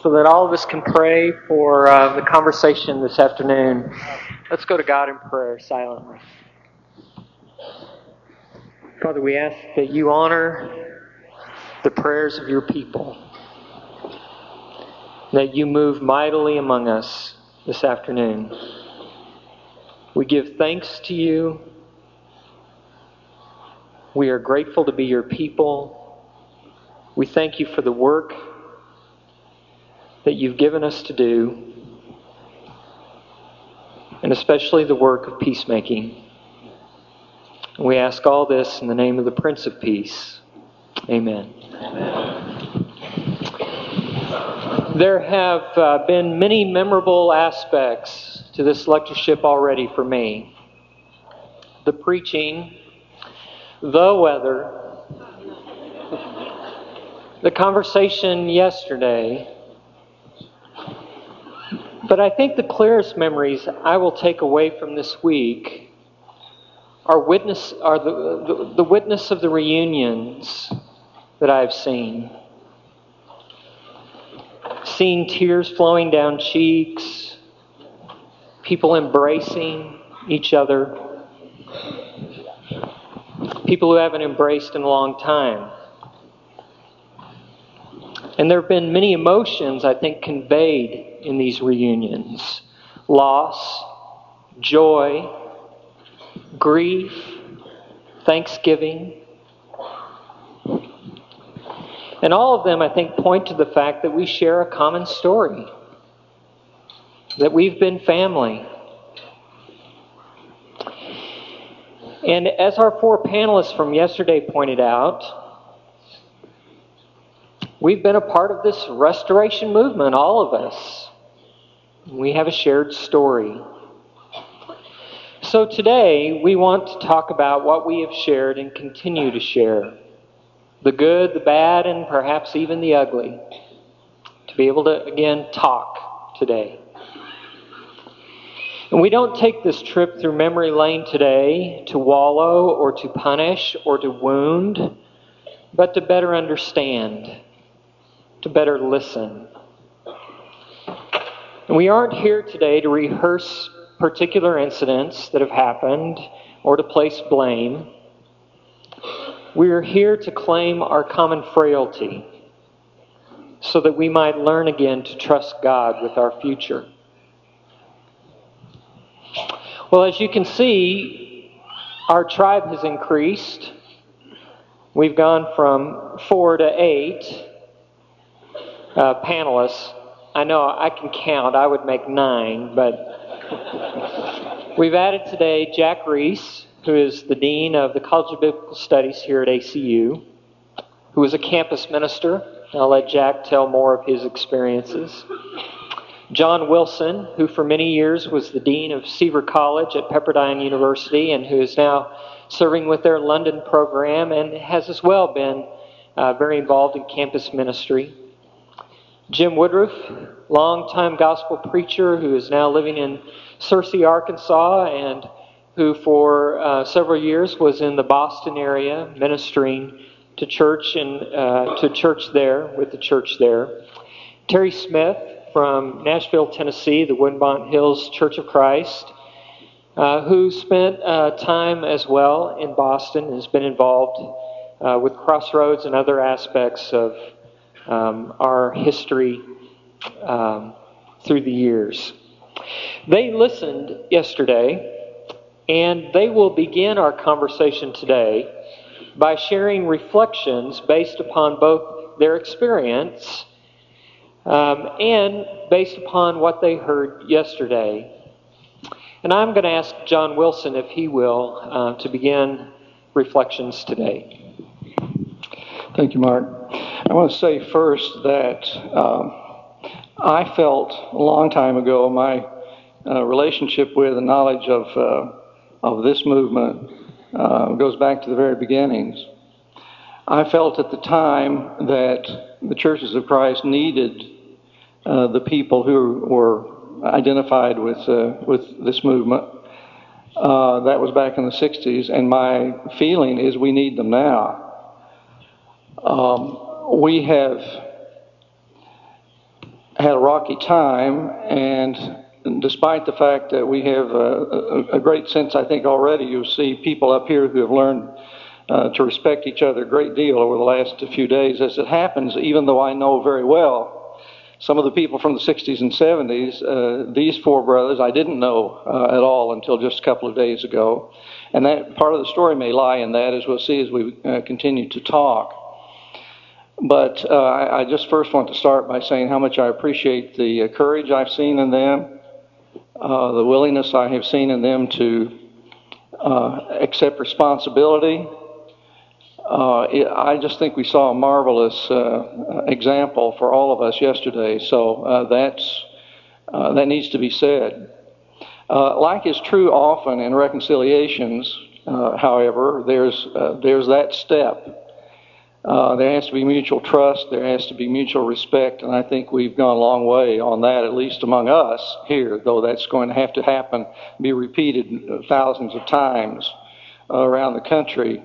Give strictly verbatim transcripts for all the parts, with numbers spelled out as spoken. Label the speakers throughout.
Speaker 1: so that all of us can pray for uh, the conversation this afternoon. Let's go to God in prayer silently. Father, we ask that you honor the prayers of your people, that you move mightily among us this afternoon. We give thanks to you. We are grateful to be your people. We thank you for the work that you've given us to do, and especially the work of peacemaking. We ask all this in the name of the Prince of Peace. Amen. Amen. There have uh, been many memorable aspects to this lectureship already for me. The preaching, the weather, the conversation yesterday. But I think the clearest memories I will take away from this week are witness are the, the, the witness of the reunions that I've seen. Seeing tears flowing down cheeks, people embracing each other, people who haven't embraced in a long time. And there have been many emotions, I think, conveyed in these reunions. Loss, joy, grief, thanksgiving. And all of them, I think, point to the fact that we share a common story, that we've been family. And as our four panelists from yesterday pointed out, we've been a part of this restoration movement, all of us. We have a shared story. So today, we want to talk about what we have shared and continue to share. The good, the bad, and perhaps even the ugly. To be able to, again, talk today. And we don't take this trip through memory lane today to wallow or to punish or to wound, but to better understand, to better listen. And we aren't here today to rehearse particular incidents that have happened or to place blame. We are here to claim our common frailty so that we might learn again to trust God with our future. Well, as you can see, our tribe has increased. We've gone from four to eight uh, panelists. I know I can count. I would make nine, but we've added today Jack Reese, who is the Dean of the College of Biblical Studies here at A C U, who is a campus minister. I'll let Jack tell more of his experiences. John Wilson, who for many years was the Dean of Seaver College at Pepperdine University and who is now serving with their London program and has as well been uh, very involved in campus ministry. Jim Woodruff, longtime gospel preacher who is now living in Searcy, Arkansas, and who for uh, several years was in the Boston area ministering to church and uh, to church there, with the church there. Terry Smith from Nashville, Tennessee, the Woodmont Hills Church of Christ, uh, who spent uh, time as well in Boston and has been involved uh, with Crossroads and other aspects of um, our history um, through the years. They listened yesterday, and they will begin our conversation today by sharing reflections based upon both their experience um, and based upon what they heard yesterday. And I'm going to ask John Wilson, if he will, uh, to begin reflections today.
Speaker 2: Thank you, Mark. I want to say first that um, I felt a long time ago my uh, relationship with and knowledge of uh, of this movement uh, goes back to the very beginnings. I felt at the time that the Churches of Christ needed uh, the people who were identified with uh, with this movement. Uh, that was back in the sixties, and my feeling is we need them now. Um, we have had a rocky time, and despite the fact that we have a, a, a great sense, I think already you'll see people up here who have learned uh, to respect each other a great deal over the last few days. As it happens, even though I know very well some of the people from the sixties and seventies, uh, these four brothers I didn't know uh, at all until just a couple of days ago. And that part of the story may lie in that, as we'll see as we uh, continue to talk. But uh, I, I just first want to start by saying how much I appreciate the uh, courage I've seen in them, uh, the willingness I have seen in them to uh, accept responsibility. Uh, it, I just think we saw a marvelous uh, example for all of us yesterday. So uh, that's uh, that needs to be said. Uh, like is true often in reconciliations, uh, however, there's uh, there's that step. Uh, there has to be mutual trust. There has to be mutual respect, and I think we've gone a long way on that, at least among us here. Though that's going to have to happen, be repeated thousands of times uh, around the country.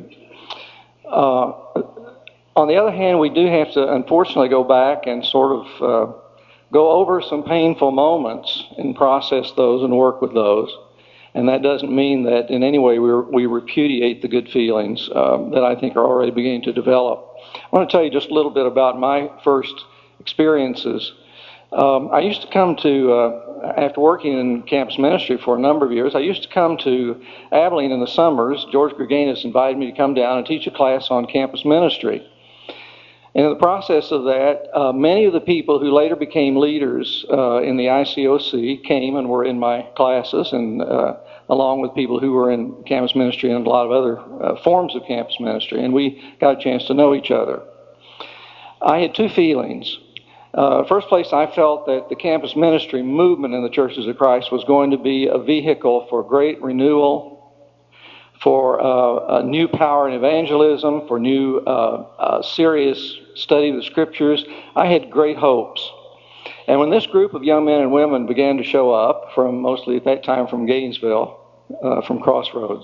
Speaker 2: Uh, on the other hand, we do have to, unfortunately, go back and sort of uh, go over some painful moments and process those and work with those. And that doesn't mean that in any way we, we repudiate the good feelings um, that I think are already beginning to develop. I want to tell you just a little bit about my first experiences. Um, I used to come to, uh, after working in campus ministry for a number of years, I used to come to Abilene in the summers. George Gerganis invited me to come down and teach a class on campus ministry. And in the process of that, uh, many of the people who later became leaders uh, in the I C O C came and were in my classes, and uh, along with people who were in campus ministry and a lot of other uh, forms of campus ministry, and we got a chance to know each other. I had two feelings. Uh, first place, I felt that the campus ministry movement in the Churches of Christ was going to be a vehicle for great renewal, for uh, a new power in evangelism, for new uh, uh, serious study of the Scriptures. I had great hopes. And when this group of young men and women began to show up, from mostly at that time from Gainesville, uh, from Crossroads,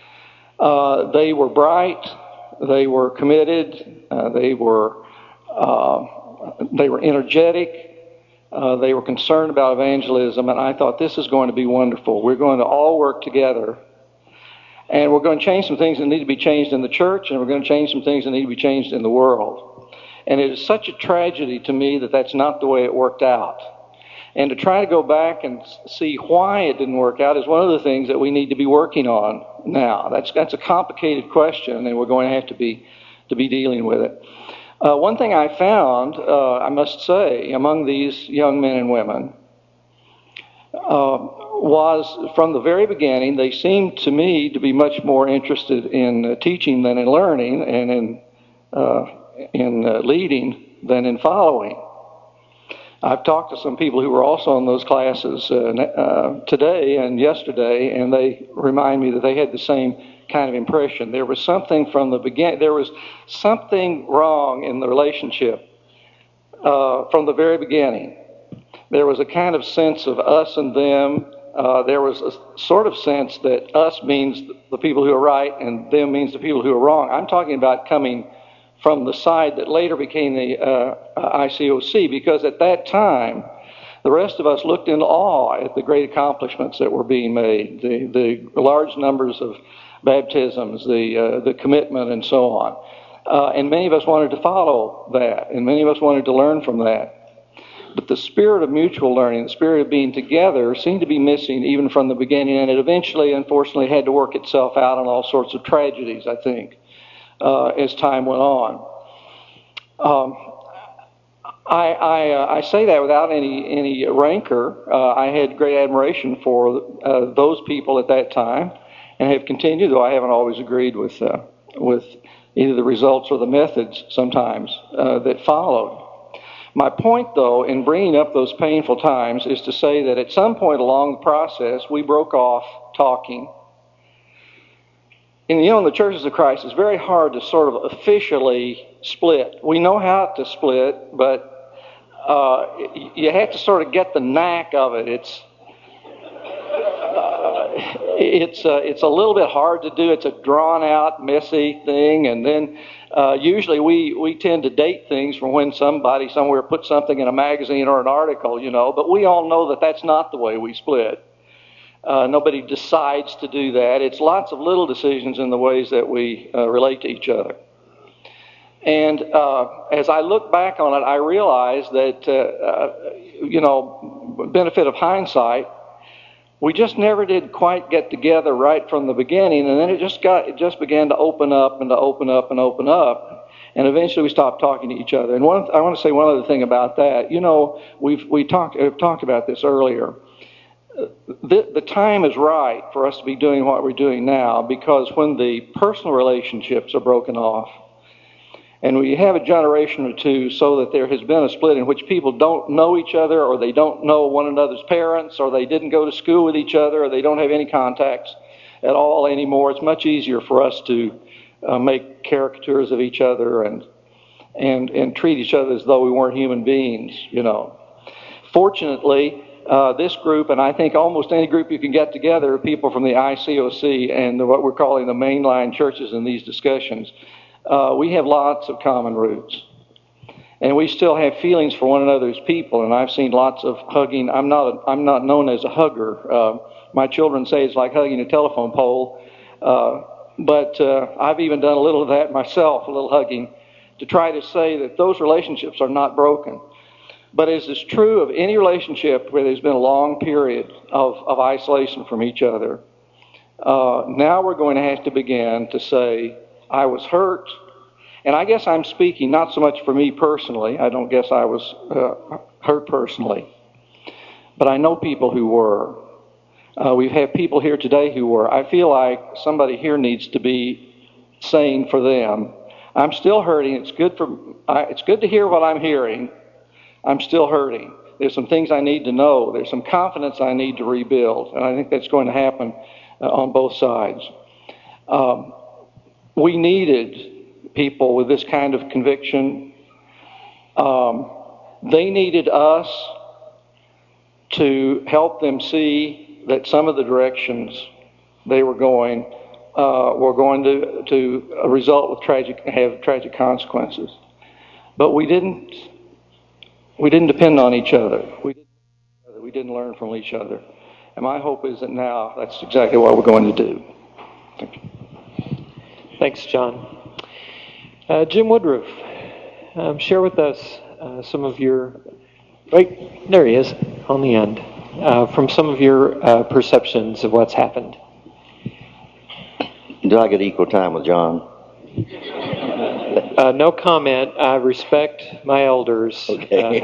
Speaker 2: uh, they were bright, they were committed, uh, they were uh, they were energetic, uh, they were concerned about evangelism, and I thought, this is going to be wonderful. We're going to all work together. And we're going to change some things that need to be changed in the church, and we're going to change some things that need to be changed in the world. And it is such a tragedy to me that that's not the way it worked out. And to try to go back and see why it didn't work out is one of the things that we need to be working on now. That's that's a complicated question, and we're going to have to be to be dealing with it. Uh, one thing I found, uh, I must say, among these young men and women, uh, was from the very beginning, they seemed to me to be much more interested in uh, teaching than in learning, and in uh, in uh, leading than in following. I've talked to some people who were also in those classes uh, uh, today and yesterday, and they remind me that they had the same kind of impression. There was something from the beginning, there was something wrong in the relationship uh, from the very beginning. There was a kind of sense of us and them. Uh, there was a sort of sense that us means the people who are right and them means the people who are wrong. I'm talking about coming from the side that later became the uh, I C O C, because at that time, the rest of us looked in awe at the great accomplishments that were being made, the, the large numbers of baptisms, the, uh, the commitment, and so on. Uh, and many of us wanted to follow that, and many of us wanted to learn from that. But the spirit of mutual learning, the spirit of being together, seemed to be missing even from the beginning, and it eventually, unfortunately, had to work itself out in all sorts of tragedies, I think, uh, as time went on. Um, I, I, uh, I say that without any, any rancor. Uh, I had great admiration for uh, those people at that time, and have continued, though I haven't always agreed with, uh, with either the results or the methods sometimes uh, that followed. My point, though, in bringing up those painful times is to say that at some point along the process, we broke off talking. And, you know, in the Churches of Christ, it's very hard to sort of officially split. We know how to split, but uh, you have to sort of get the knack of it. It's, uh, it's uh, it's a little bit hard to do. It's a drawn out, messy thing, and then uh, usually we we tend to date things from when somebody somewhere put something in a magazine or an article, you know. But we all know that that's not the way we split. Uh, nobody decides to do that. It's lots of little decisions in the ways that we uh, relate to each other. And uh, as I look back on it, I realize that, uh, uh, you know, benefit of hindsight, we just never did quite get together right from the beginning, and then it just got it just began to open up and to open up and open up, and eventually we stopped talking to each other. And one, I want to say one other thing about that. You know, we've we talked have talked about this earlier. The, the time is right for us to be doing what we're doing now, because when the personal relationships are broken off, and we have a generation or two so that there has been a split in which people don't know each other, or they don't know one another's parents, or they didn't go to school with each other, or they don't have any contacts at all anymore, it's much easier for us to uh, make caricatures of each other and and and treat each other as though we weren't human beings, you know. Fortunately, Uh, this group, and I think almost any group you can get together, people from the I C O C and the, what we're calling the mainline churches in these discussions, uh, we have lots of common roots. And we still have feelings for one another's people, and I've seen lots of hugging. I'm not a, I'm not known as a hugger. Uh, my children say it's like hugging a telephone pole. Uh, but uh, I've even done a little of that myself, a little hugging, to try to say that those relationships are not broken. But as is true of any relationship where there's been a long period of, of isolation from each other, uh, now we're going to have to begin to say, I was hurt. And I guess I'm speaking not so much for me personally. I don't guess I was uh, hurt personally. But I know people who were. Uh, we've had people here today who were. I feel like somebody here needs to be saying for them, I'm still hurting. It's good for. I, it's good to hear what I'm hearing. I'm still hurting. There's some things I need to know. There's some confidence I need to rebuild. And I think that's going to happen uh, on both sides. Um, we needed people with this kind of conviction. Um, they needed us to help them see that some of the directions they were going uh, were going to, to result with tragic, have tragic consequences. But we didn't We didn't depend on each other. We didn't, we didn't learn from each other. And my hope is that now that's exactly what we're going to do. Thank you.
Speaker 1: Thanks, John. Uh, Jim Woodruff, um, share with us uh, some of your, right, there he is, on the end, uh, from some of your uh, perceptions of what's happened.
Speaker 3: Do I get equal time with John?
Speaker 1: Uh, no comment. I respect my elders.
Speaker 3: Okay.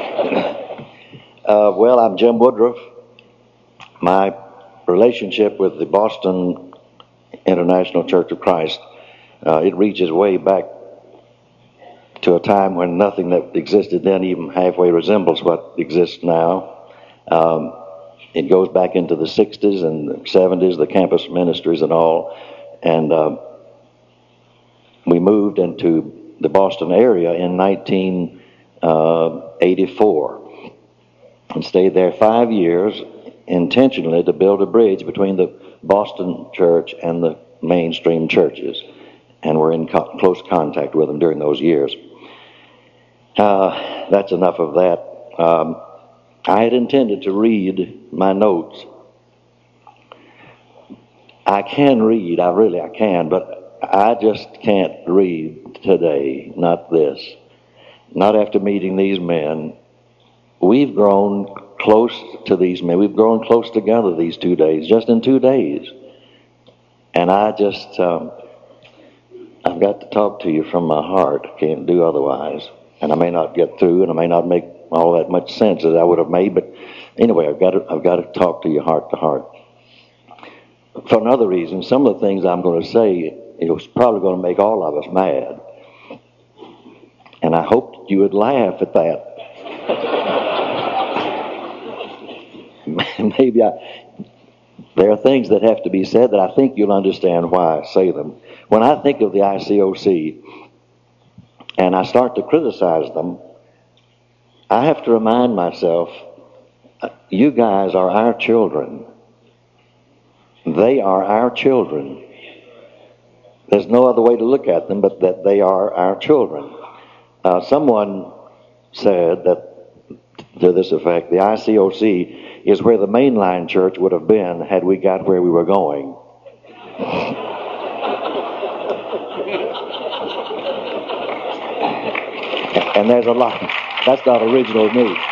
Speaker 3: uh, well, I'm Jim Woodruff. My relationship with the Boston International Church of Christ, uh, it reaches way back to a time when nothing that existed then even halfway resembles what exists now. Um, it goes back into the sixties and the seventies, the campus ministries and all. And uh, we moved into the Boston area in nineteen eighty-four and stayed there five years intentionally to build a bridge between the Boston church and the mainstream churches. And we're in co- close contact with them during those years. Uh, that's enough of that. Um, I had intended to read my notes. I can read, I really I can, but I just can't read today, not this. Not after meeting these men. We've grown close to these men. We've grown close together these two days, just in two days. And I just, um, I've got to talk to you from my heart. Can't do otherwise. And I may not get through, and I may not make all that much sense as I would have made, but anyway, I've got to, I've got to talk to you heart to heart. For another reason, some of the things I'm going to say, it was probably going to make all of us mad. And I hoped you would laugh at that. Maybe I, there are things that have to be said that I think you'll understand why I say them. When I think of the I C O C and I start to criticize them, I have to remind myself, you guys are our children. They are our children. There's no other way to look at them but that they are our children. Uh, someone said that, to this effect, the I C O C is where the mainline church would have been had we got where we were going. And there's a lot. That's not original to me.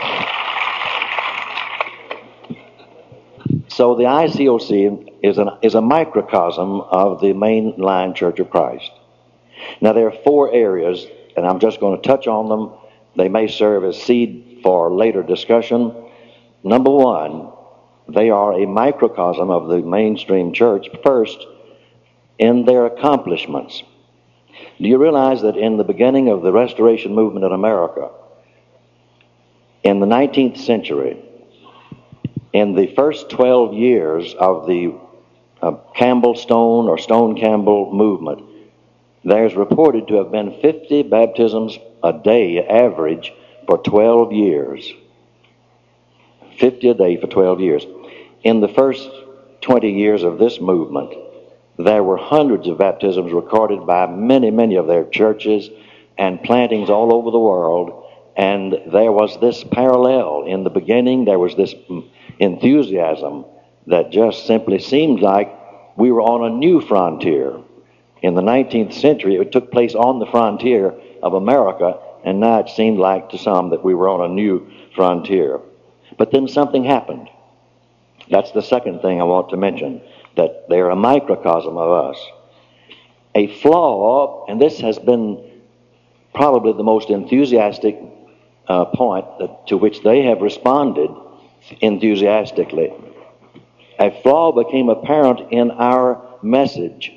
Speaker 3: So the I C O C is, an, is a microcosm of the mainline Church of Christ. Now there are four areas, and I'm just going to touch on them. They may serve as seed for later discussion. Number one, they are a microcosm of the mainstream church, first, in their accomplishments. Do you realize that in the beginning of the Restoration movement in America, in the nineteenth century, in the first twelve years of the uh, Campbell Stone or Stone Campbell movement, there's reported to have been fifty baptisms a day average for twelve years. fifty a day for twelve years. In the first twenty years of this movement, there were hundreds of baptisms recorded by many, many of their churches and plantings all over the world. And there was this parallel. In the beginning, there was this enthusiasm that just simply seemed like we were on a new frontier. In the nineteenth century, it took place on the frontier of America, and now it seemed like to some that we were on a new frontier. But then something happened. That's the second thing I want to mention, that they're a microcosm of us. A flaw, and this has been probably the most enthusiastic uh, point that, to which they have responded enthusiastically. A flaw became apparent in our message.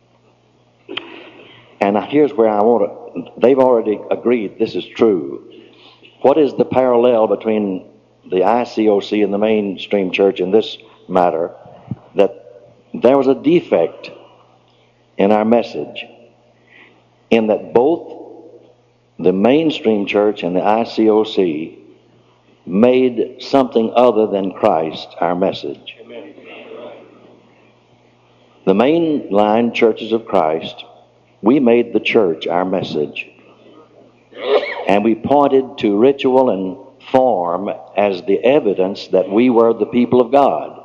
Speaker 3: And here's where I want to, they've already agreed this is true. What is the parallel between the I C O C and the mainstream church in this matter? That there was a defect in our message, in that both the mainstream church and the I C O C made something other than Christ our message. Amen. The mainline churches of Christ, we made the church our message. And we pointed to ritual and form as the evidence that we were the people of God.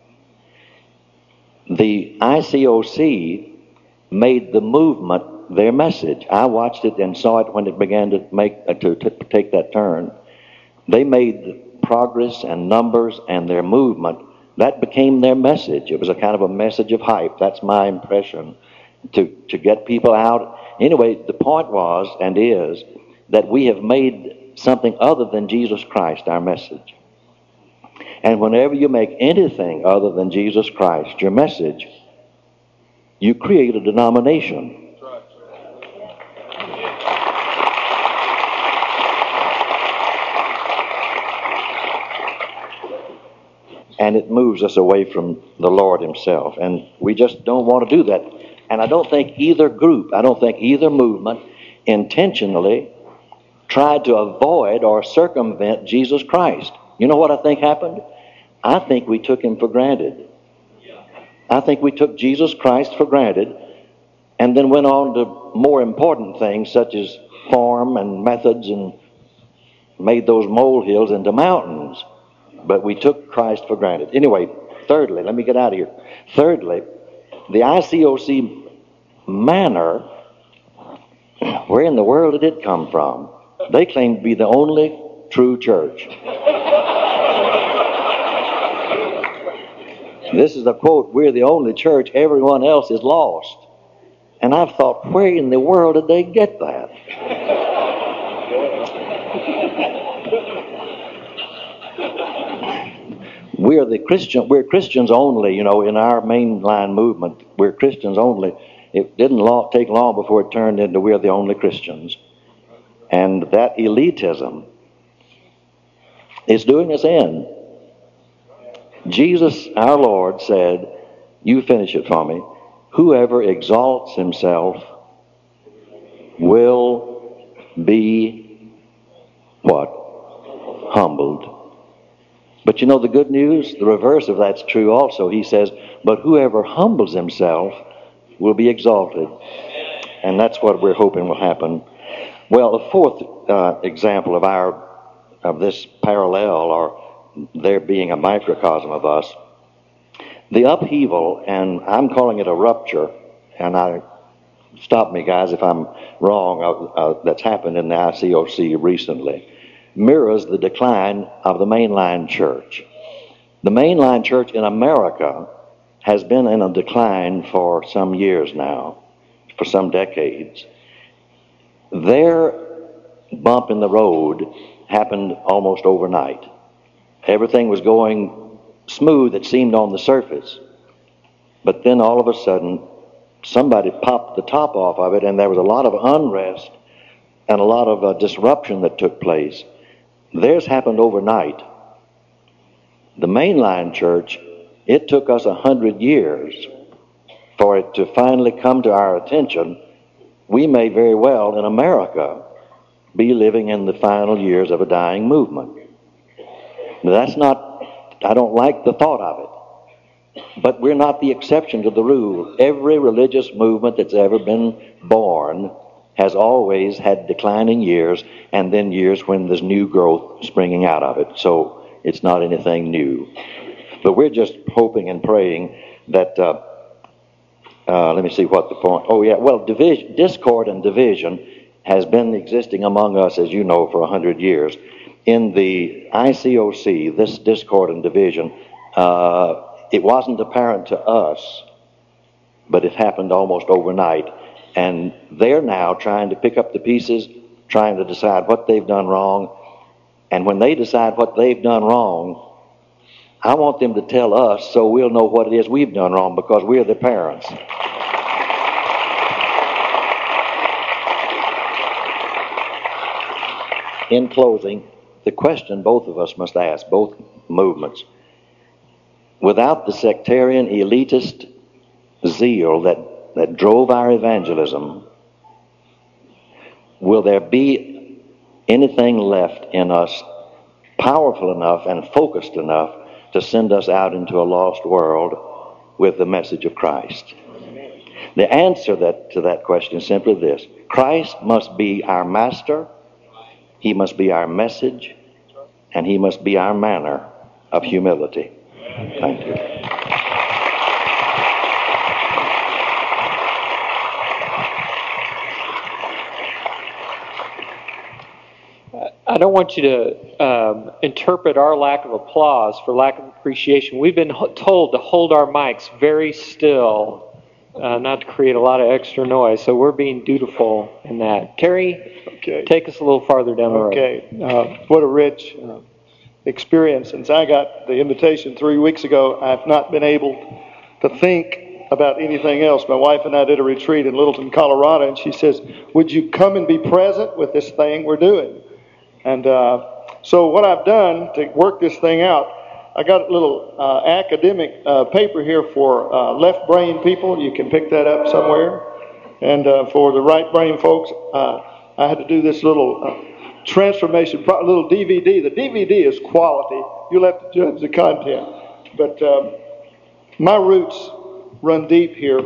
Speaker 3: The I C O C made the movement their message. I watched it and saw it when it began to make uh, to, to take that turn. They made progress and numbers and their movement. That became their message. It was a kind of a message of hype. That's my impression, to, to get people out. Anyway, the point was and is that we have made something other than Jesus Christ our message. And whenever you make anything other than Jesus Christ your message, you create a denomination. And it moves us away from the Lord himself. And we just don't want to do that. And I don't think either group, I don't think either movement intentionally tried to avoid or circumvent Jesus Christ. You know what I think happened? I think we took him for granted. I think we took Jesus Christ for granted and then went on to more important things such as form and methods and made those molehills into mountains. But we took Christ for granted. Anyway, thirdly, let me get out of here. Thirdly, the I C O C manner, where in the world did it come from? They claim to be the only true church. This is a quote, "We're the only church, everyone else is lost." And I've thought, where in the world did they get that? We're the Christian, we're Christians only, you know, in our mainline movement. We're Christians only. It didn't long, take long before it turned into we're the only Christians. And that elitism is doing us in. Jesus, our Lord, said, you finish it for me, whoever exalts himself will be what? Humbled. But you know the good news? The reverse of that's true also. He says, but whoever humbles himself will be exalted. And that's what we're hoping will happen. Well, the fourth uh, example of our of this parallel, or there being a microcosm of us, the upheaval, and I'm calling it a rupture, and I stop me, guys, if I'm wrong, uh, uh, that's happened in the I C O C recently, mirrors the decline of the mainline church. The mainline church in America has been in a decline for some years now, for some decades. Their bump in the road happened almost overnight. Everything was going smooth, it seemed, on the surface. But then all of a sudden, somebody popped the top off of it, and there was a lot of unrest and a lot of uh, disruption that took place. Theirs happened overnight. The mainline church, it took us a hundred years for it to finally come to our attention. We may very well, in America, be living in the final years of a dying movement. Now, that's not, I don't like the thought of it. But we're not the exception to the rule. Every religious movement that's ever been born has always had declining years, and then years when there's new growth springing out of it. So it's not anything new. But we're just hoping and praying that, uh, uh, let me see what the point, oh yeah, well, division, discord and division has been existing among us, as you know, for a hundred years. In the I C O C, this discord and division, uh, it wasn't apparent to us, but it happened almost overnight. And they're now trying to pick up the pieces, trying to decide what they've done wrong. And when they decide what they've done wrong, I want them to tell us so we'll know what it is we've done wrong, because we're the parents. In closing, the question both of us must ask, both movements, without the sectarian elitist zeal that, that drove our evangelism, will there be anything left in us powerful enough and focused enough to send us out into a lost world with the message of Christ? The answer that, to that question is simply this: Christ must be our master, he must be our message, and he must be our manner of humility. Thank you.
Speaker 1: I don't want you to um, interpret our lack of applause for lack of appreciation. We've been ho- told to hold our mics very still, uh, not to create a lot of extra noise, so we're being dutiful in that. Terry,
Speaker 4: okay.
Speaker 1: Take us a little farther down the road.
Speaker 4: Okay. Uh, what a rich uh, experience. Since I got the invitation three weeks ago, I've not been able to think about anything else. My wife and I did a retreat in Littleton, Colorado, and she says, would you come and be present with this thing we're doing? And uh, so what I've done to work this thing out, I got a little uh, academic uh, paper here for uh, left brain people. You can pick that up somewhere. And uh, for the right brain folks, uh, I had to do this little uh, transformation, pro- little D V D. The D V D is quality. You'll have to judge the content. But um, my roots run deep here.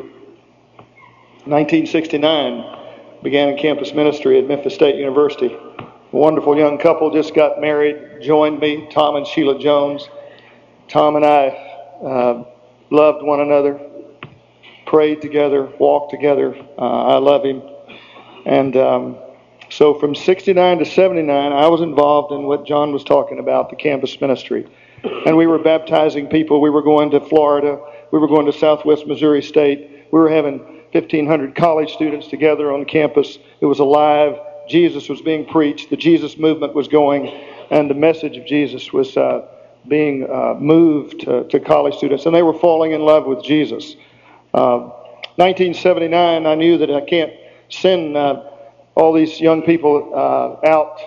Speaker 4: nineteen sixty-nine, began in campus ministry at Memphis State University. A wonderful young couple just got married, joined me, Tom and Sheila Jones. Tom and I uh, loved one another, prayed together, walked together. Uh, I love him. And um, so from sixty-nine to seventy-nine, I was involved in what John was talking about, the campus ministry. And we were baptizing people. We were going to Florida. We were going to Southwest Missouri State. We were having fifteen hundred college students together on campus. It was alive. Jesus was being preached. The Jesus movement was going. And the message of Jesus was uh, being uh, moved to, to college students. And they were falling in love with Jesus. Uh, nineteen seventy-nine, I knew that I can't send uh, all these young people uh, out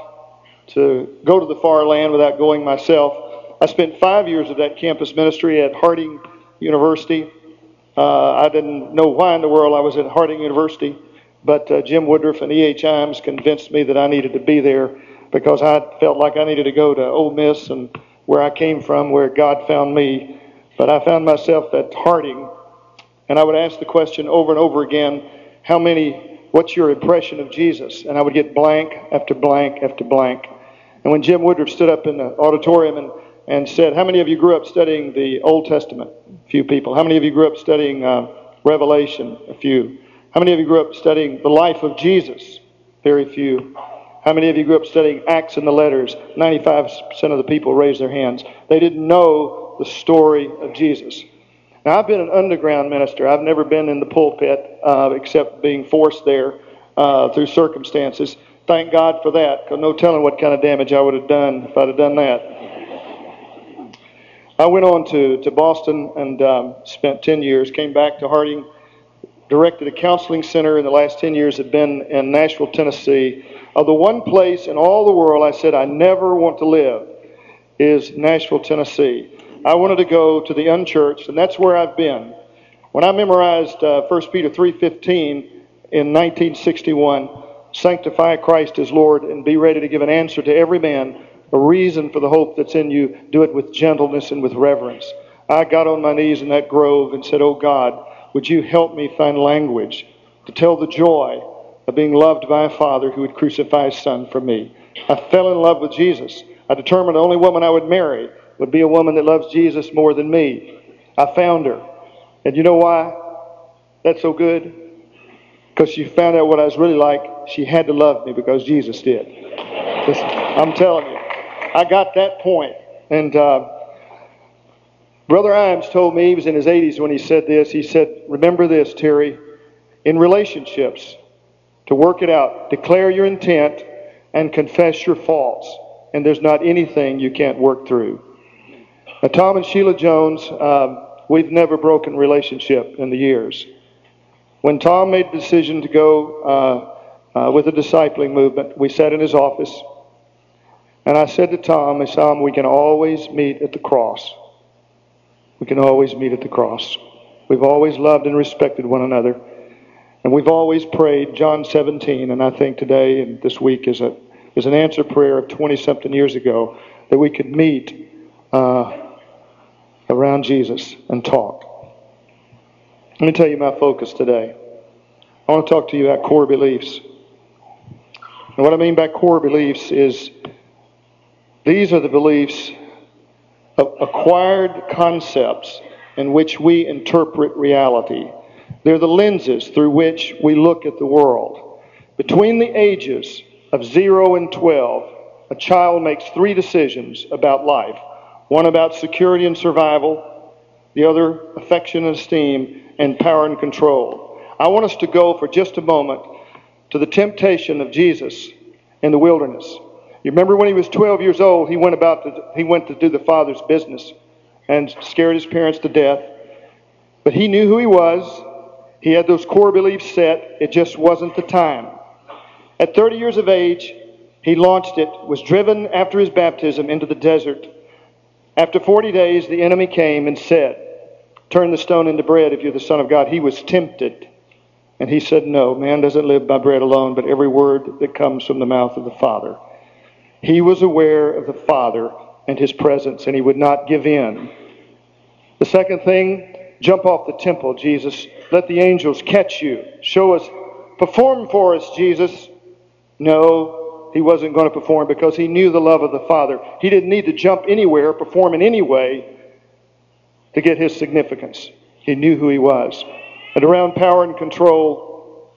Speaker 4: to go to the far land without going myself. I spent five years of that campus ministry at Harding University. Uh, I didn't know why in the world I was at Harding University, but uh, Jim Woodruff and E H Imes convinced me that I needed to be there because I felt like I needed to go to Ole Miss and where I came from, where God found me. But I found myself at Harding, and I would ask the question over and over again, how many, what's your impression of Jesus? And I would get blank after blank after blank. And when Jim Woodruff stood up in the auditorium and, and said, how many of you grew up studying the Old Testament? A few people. How many of you grew up studying uh, Revelation? A few. How many of you grew up studying the life of Jesus? Very few. How many of you grew up studying Acts and the letters? ninety-five percent of the people raised their hands. They didn't know the story of Jesus. Now, I've been an underground minister. I've never been in the pulpit uh, except being forced there uh, through circumstances. Thank God for that, because no telling what kind of damage I would have done if I'd have done that. I went on to, to Boston and um, spent ten years, came back to Harding, directed a counseling center in the last ten years, had been in Nashville, Tennessee. Of the one place in all the world I said I never want to live is Nashville, Tennessee. I wanted to go to the unchurched, and that's where I've been. When I memorized uh, First Peter three fifteen in nineteen sixty-one, sanctify Christ as Lord and be ready to give an answer to every man, a reason for the hope that's in you. Do it with gentleness and with reverence. I got on my knees in that grove and said, oh God, would you help me find language to tell the joy of being loved by a father who would crucify his son for me. I fell in love with Jesus. I determined the only woman I would marry would be a woman that loves Jesus more than me. I found her. And you know why that's so good? Because she found out what I was really like. She had to love me because Jesus did. Listen, I'm telling you, I got that point. And uh, Brother Imes told me, he was in his eighties when he said this, he said, remember this, Terry, in relationships, to work it out, declare your intent and confess your faults. And there's not anything you can't work through. Now, Tom and Sheila Jones, um, we've never broken relationship in the years. When Tom made the decision to go uh, uh, with the discipling movement, we sat in his office, and I said to Tom, I said, Tom, we can always meet at the cross. We can always meet at the cross. We've always loved and respected one another, and we've always prayed John seventeen, and I think today and this week is a is an answered prayer of twenty-something years ago, that we could meet uh, around Jesus and talk. Let me tell you my focus today. I want to talk to you about core beliefs. And what I mean by core beliefs is these are the beliefs of acquired concepts in which we interpret reality. They're the lenses through which we look at the world. Between the ages of zero and twelve, a child makes three decisions about life. One about security and survival, the other affection and esteem, and power and control. I want us to go for just a moment to the temptation of Jesus in the wilderness. You remember when he was twelve years old, he went about to, he went to do the Father's business and scared his parents to death. But he knew who he was. He had those core beliefs set. It just wasn't the time. At thirty years of age, he launched it, was driven after his baptism into the desert. After forty days, the enemy came and said, turn the stone into bread if you're the Son of God. He was tempted. And he said, no, man doesn't live by bread alone, but every word that comes from the mouth of the Father. He was aware of the Father and his presence, and he would not give in. The second thing, jump off the temple, Jesus. Let the angels catch you. Show us, perform for us, Jesus. No, he wasn't going to perform because he knew the love of the Father. He didn't need to jump anywhere, perform in any way to get his significance. He knew who he was. And around power and control,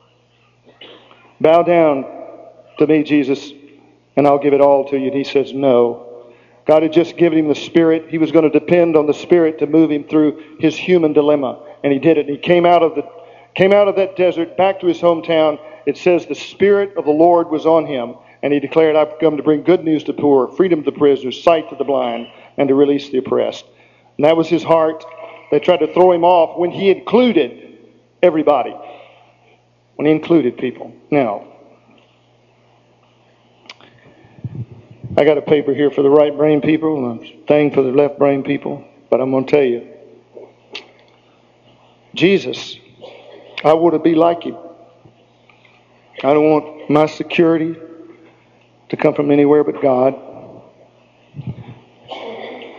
Speaker 4: bow down to me, Jesus, and I'll give it all to you. And he says no. God had just given him the Spirit. He was going to depend on the Spirit to move him through his human dilemma. And he did it. He came out of the came out of that desert back to his hometown. It says the Spirit of the Lord was on him. And he declared, I've come to bring good news to the poor, freedom to the prisoners, sight to the blind, and to release the oppressed. And that was his heart. They tried to throw him off when he included everybody. When he included people. Now, I got a paper here for the right brain people and a thing for the left brain people. But I'm going to tell you, Jesus, I want to be like him. I don't want my security to come from anywhere but God.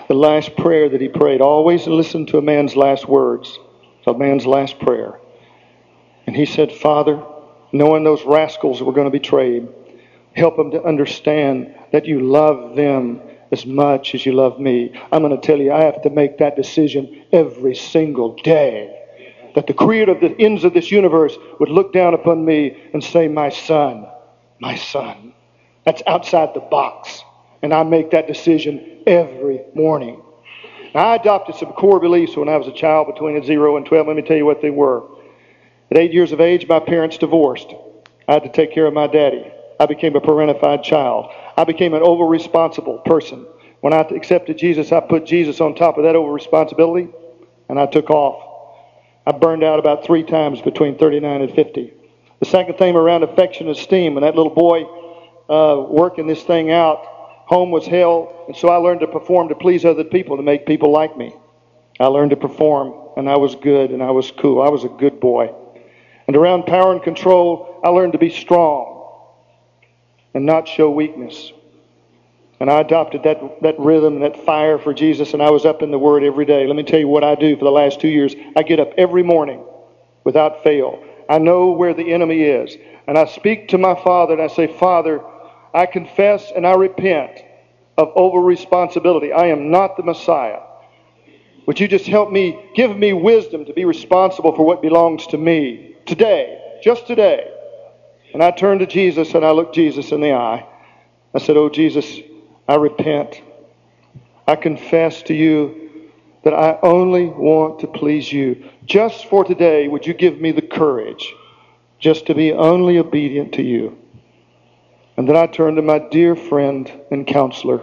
Speaker 4: the last prayer that he prayed. Always listen to a man's last words, a man's last prayer. And he said, Father, knowing those rascals were going to betray him, help them to understand that you love them as much as you love me. I'm going to tell you, I have to make that decision every single day. That the creator of the ends of this universe would look down upon me and say, my son, my son. That's outside the box. And I make that decision every morning. Now, I adopted some core beliefs when I was a child between zero and twelve. Let me tell you what they were. At eight years of age, my parents divorced. I had to take care of my daddy. I became a parentified child. I became an over-responsible person. When I accepted Jesus, I put Jesus on top of that over-responsibility, and I took off. I burned out about three times between thirty-nine and fifty. The second thing around affection and esteem, when that little boy uh, working this thing out, home was hell, and so I learned to perform to please other people, to make people like me. I learned to perform, and I was good, and I was cool. I was a good boy. And around power and control, I learned to be strong and not show weakness. And I adopted that, that rhythm and that fire for Jesus, and I was up in the Word every day. Let me tell you what I do for the last two years. I get up every morning without fail. I know where the enemy is. And I speak to my Father, and I say, Father, I confess and I repent of over-responsibility. I am not the Messiah. Would you just help me, give me wisdom to be responsible for what belongs to me today, just today. And I turned to Jesus and I looked Jesus in the eye. I said, oh, Jesus, I repent. I confess to you that I only want to please you. Just for today, would you give me the courage just to be only obedient to you? And then I turned to my dear friend and counselor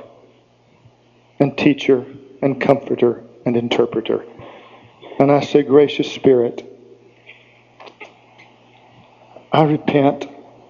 Speaker 4: and teacher and comforter and interpreter. And I say, gracious Spirit, I repent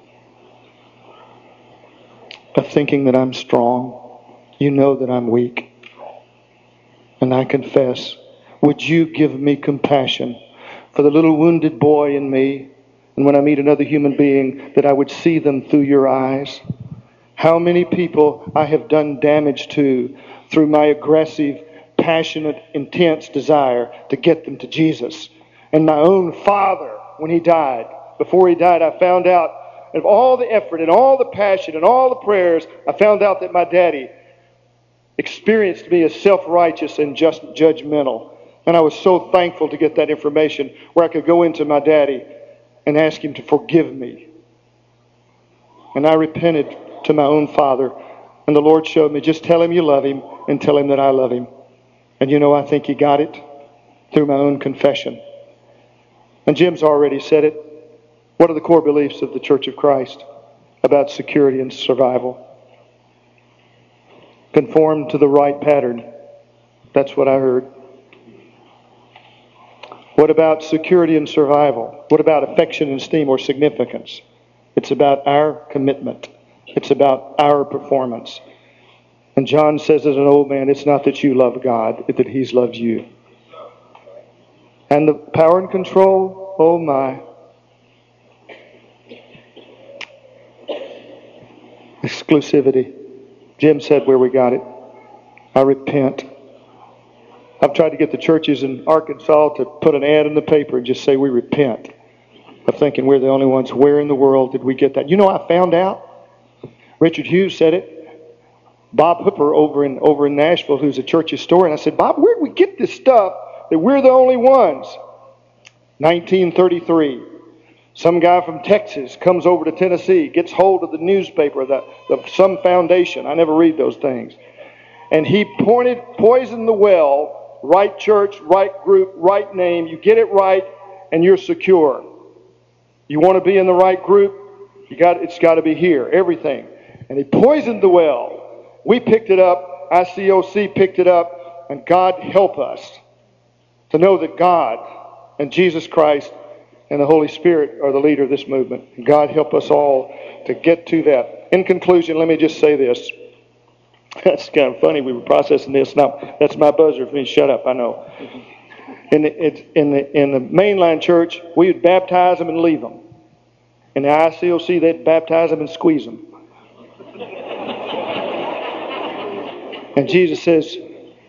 Speaker 4: of thinking that I'm strong. You know that I'm weak. And I confess, would you give me compassion for the little wounded boy in me, and when I meet another human being, that I would see them through your eyes? How many people I have done damage to through my aggressive, passionate, intense desire to get them to Jesus. And my own father, when he died, before he died, I found out, of all the effort and all the passion and all the prayers, I found out that my daddy experienced me as self-righteous and just judgmental. And I was so thankful to get that information where I could go into my daddy and ask him to forgive me. And I repented to my own father. And the Lord showed me, just tell him you love him and tell him that I love him. And you know, I think he got it through my own confession. And Jim's already said it. What are the core beliefs of the Church of Christ about security and survival? Conform to the right pattern. That's what I heard. What about security and survival? What about affection and esteem or significance? It's about our commitment. It's about our performance. And John says as an old man, it's not that you love God, it's that He's loved you. And the power and control, oh my. Exclusivity. Jim said where we got it. I repent. I've tried to get the churches in Arkansas to put an ad in the paper and just say we repent. Of thinking we're the only ones. Where in the world did we get that? You know, I found out. Richard Hughes said it. Bob Hooper over in over in Nashville, who's a church historian. I said, Bob, where did we get this stuff that we're the only ones? nineteen thirty-three. Some guy from Texas comes over to Tennessee, gets hold of the newspaper, the, the some foundation. I never read those things. And he pointed, poisoned the well. Right church, right group, right name. You get it right, and you're secure. You want to be in the right group? You got it's got to be here. Everything. And he poisoned the well. We picked it up. I C O C picked it up, and God help us to know that God and Jesus Christ and the Holy Spirit are the leader of this movement. And God help us all to get to that. In conclusion, let me just say this. That's kind of funny. We were processing this. Now, that's my buzzer for me to shut up. I know. In the, in the in the mainline church, we would baptize them and leave them. In the I C O C, they'd baptize them and squeeze them. And Jesus says,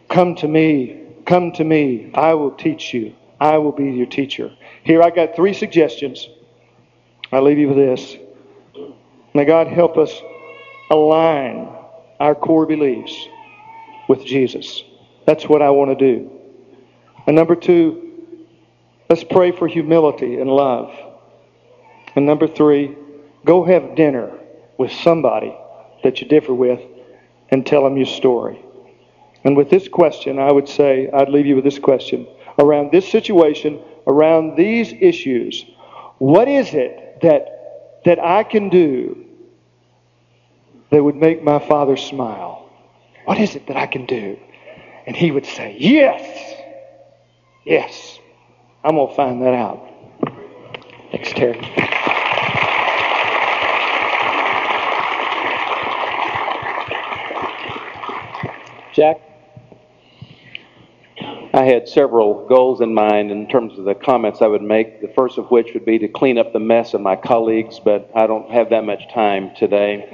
Speaker 4: Come to me, come to me, I will teach you. I will be your teacher. Here I got three suggestions. I'll leave you with this. May God help us align our core beliefs with Jesus. That's what I want to do. And number two, let's pray for humility and love. And number three, go have dinner with somebody that you differ with and tell them your story. And with this question, I would say, I'd leave you with this question. Around this situation, around these issues, what is it that, that I can do that would make my Father smile? What is it that I can do? And He would say, yes, yes, I'm going to find that out.
Speaker 1: Thanks, Terry. Jack?
Speaker 5: I had several goals in mind in terms of the comments I would make, the first of which would be to clean up the mess of my colleagues, but I don't have that much time today.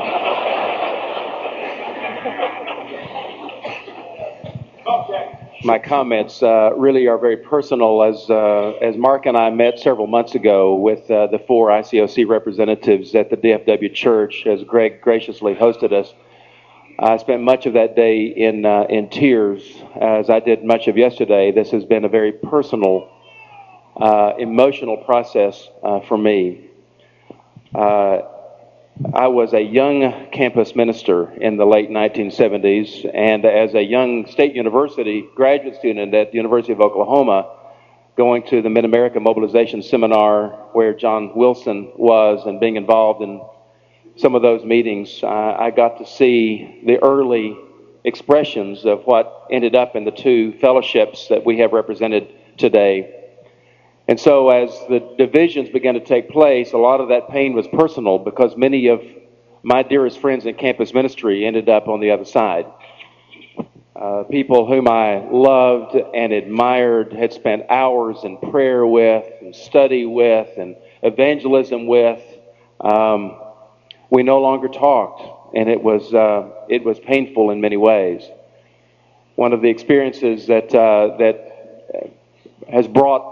Speaker 5: My comments uh, really are very personal. As uh, as Mark and I met several months ago with uh, the four I C O C representatives at the D F W Church, as Greg graciously hosted us, I spent much of that day in uh, in tears, as I did much of yesterday. This has been a very personal, uh, emotional process uh, for me. Uh, I was a young campus minister in the late nineteen seventies, and as a young state university graduate student at the University of Oklahoma, going to the Mid-America Mobilization Seminar where John Wilson was and being involved in some of those meetings, uh, I got to see the early expressions of what ended up in the two fellowships that we have represented today. And so as the divisions began to take place, a lot of that pain was personal because many of my dearest friends in campus ministry ended up on the other side. Uh, people whom I loved and admired, had spent hours in prayer with, and study with, and evangelism with. Um, we no longer talked, and it was uh, it was painful in many ways. One of the experiences that uh, that has brought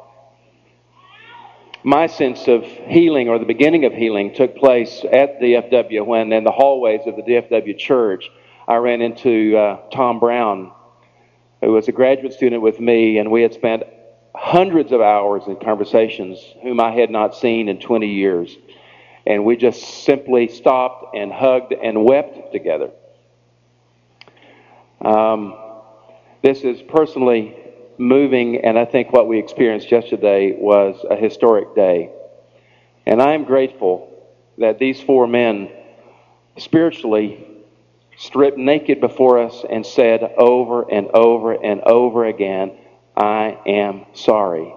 Speaker 5: my sense of healing, or the beginning of healing, took place at D F W when, in the hallways of the D F W church, I ran into uh, Tom Brown, who was a graduate student with me, and we had spent hundreds of hours in conversations whom I had not seen in twenty years. And we just simply stopped and hugged and wept together. Um, this is personally moving, and I think what we experienced yesterday was a historic day. And I am grateful that these four men spiritually stripped naked before us and said over and over and over again, I am sorry.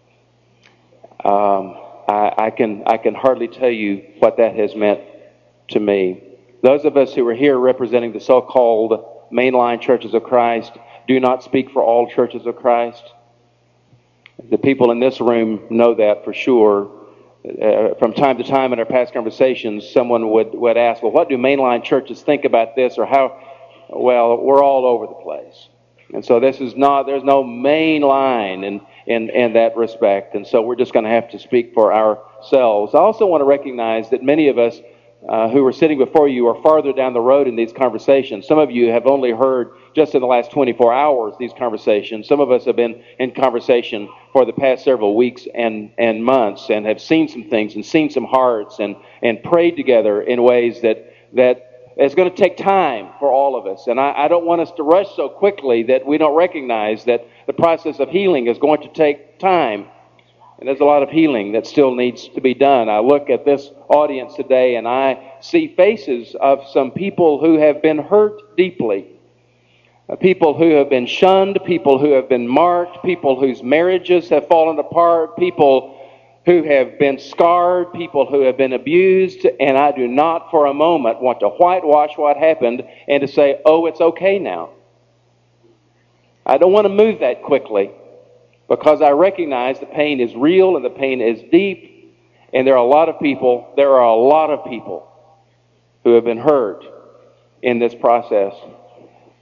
Speaker 5: Um, I, I can I can hardly tell you what that has meant to me. Those of us who are here representing the so-called mainline churches of Christ do not speak for all churches of Christ. The people in this room know that for sure. Uh, from time to time in our past conversations, someone would, would ask, well, what do mainline churches think about this, or how? Well, we're all over the place. And so this is not, there's no main line in, in, in that respect. And so we're just going to have to speak for ourselves. I also want to recognize that many of us uh, who are sitting before you are farther down the road in these conversations. Some of you have only heard just in the last twenty-four hours these conversations. Some of us have been in conversation for the past several weeks and, and months, and have seen some things and seen some hearts and, and prayed together in ways that, that it's going to take time for all of us. And I, I don't want us to rush so quickly that we don't recognize that the process of healing is going to take time. And there's a lot of healing that still needs to be done. I look at this audience today and I see faces of some people who have been hurt deeply. People who have been shunned, people who have been marked, people whose marriages have fallen apart, people who have been scarred, people who have been abused, and I do not for a moment want to whitewash what happened and to say, oh, it's okay now. I don't want to move that quickly because I recognize the pain is real and the pain is deep, and there are a lot of people, there are a lot of people who have been hurt in this process.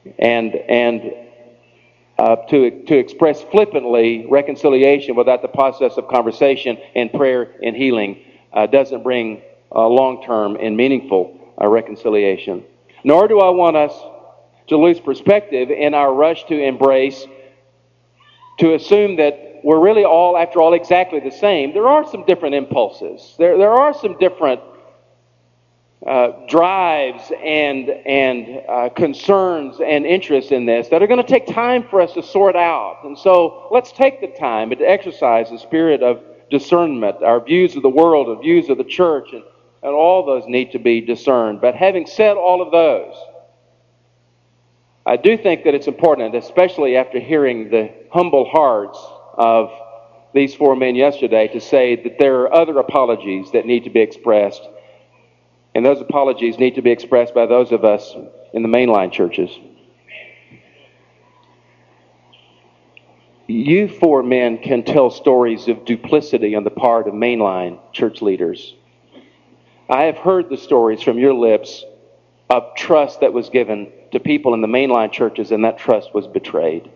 Speaker 5: And, and uh, to, to express flippantly reconciliation without the process of conversation and prayer and healing uh, doesn't bring uh, long-term and meaningful uh, reconciliation. Nor do I want us to lose perspective in our rush to embrace, to assume that we're really all, after all, exactly the same. There are some different impulses. There, there are some different uh, drives and, and uh, concerns and interests in this that are going to take time for us to sort out. And so let's take the time to exercise the spirit of discernment. Our views of the world, our views of the church, and, and all those need to be discerned. But having said all of those, I do think that it's important, especially after hearing the humble hearts of these four men yesterday, to say that there are other apologies that need to be expressed. And those apologies need to be expressed by those of us in the mainline churches. You four men can tell stories of duplicity on the part of mainline church leaders. I have heard the stories from your lips of trust that was given to people in the mainline churches, and that trust was betrayed.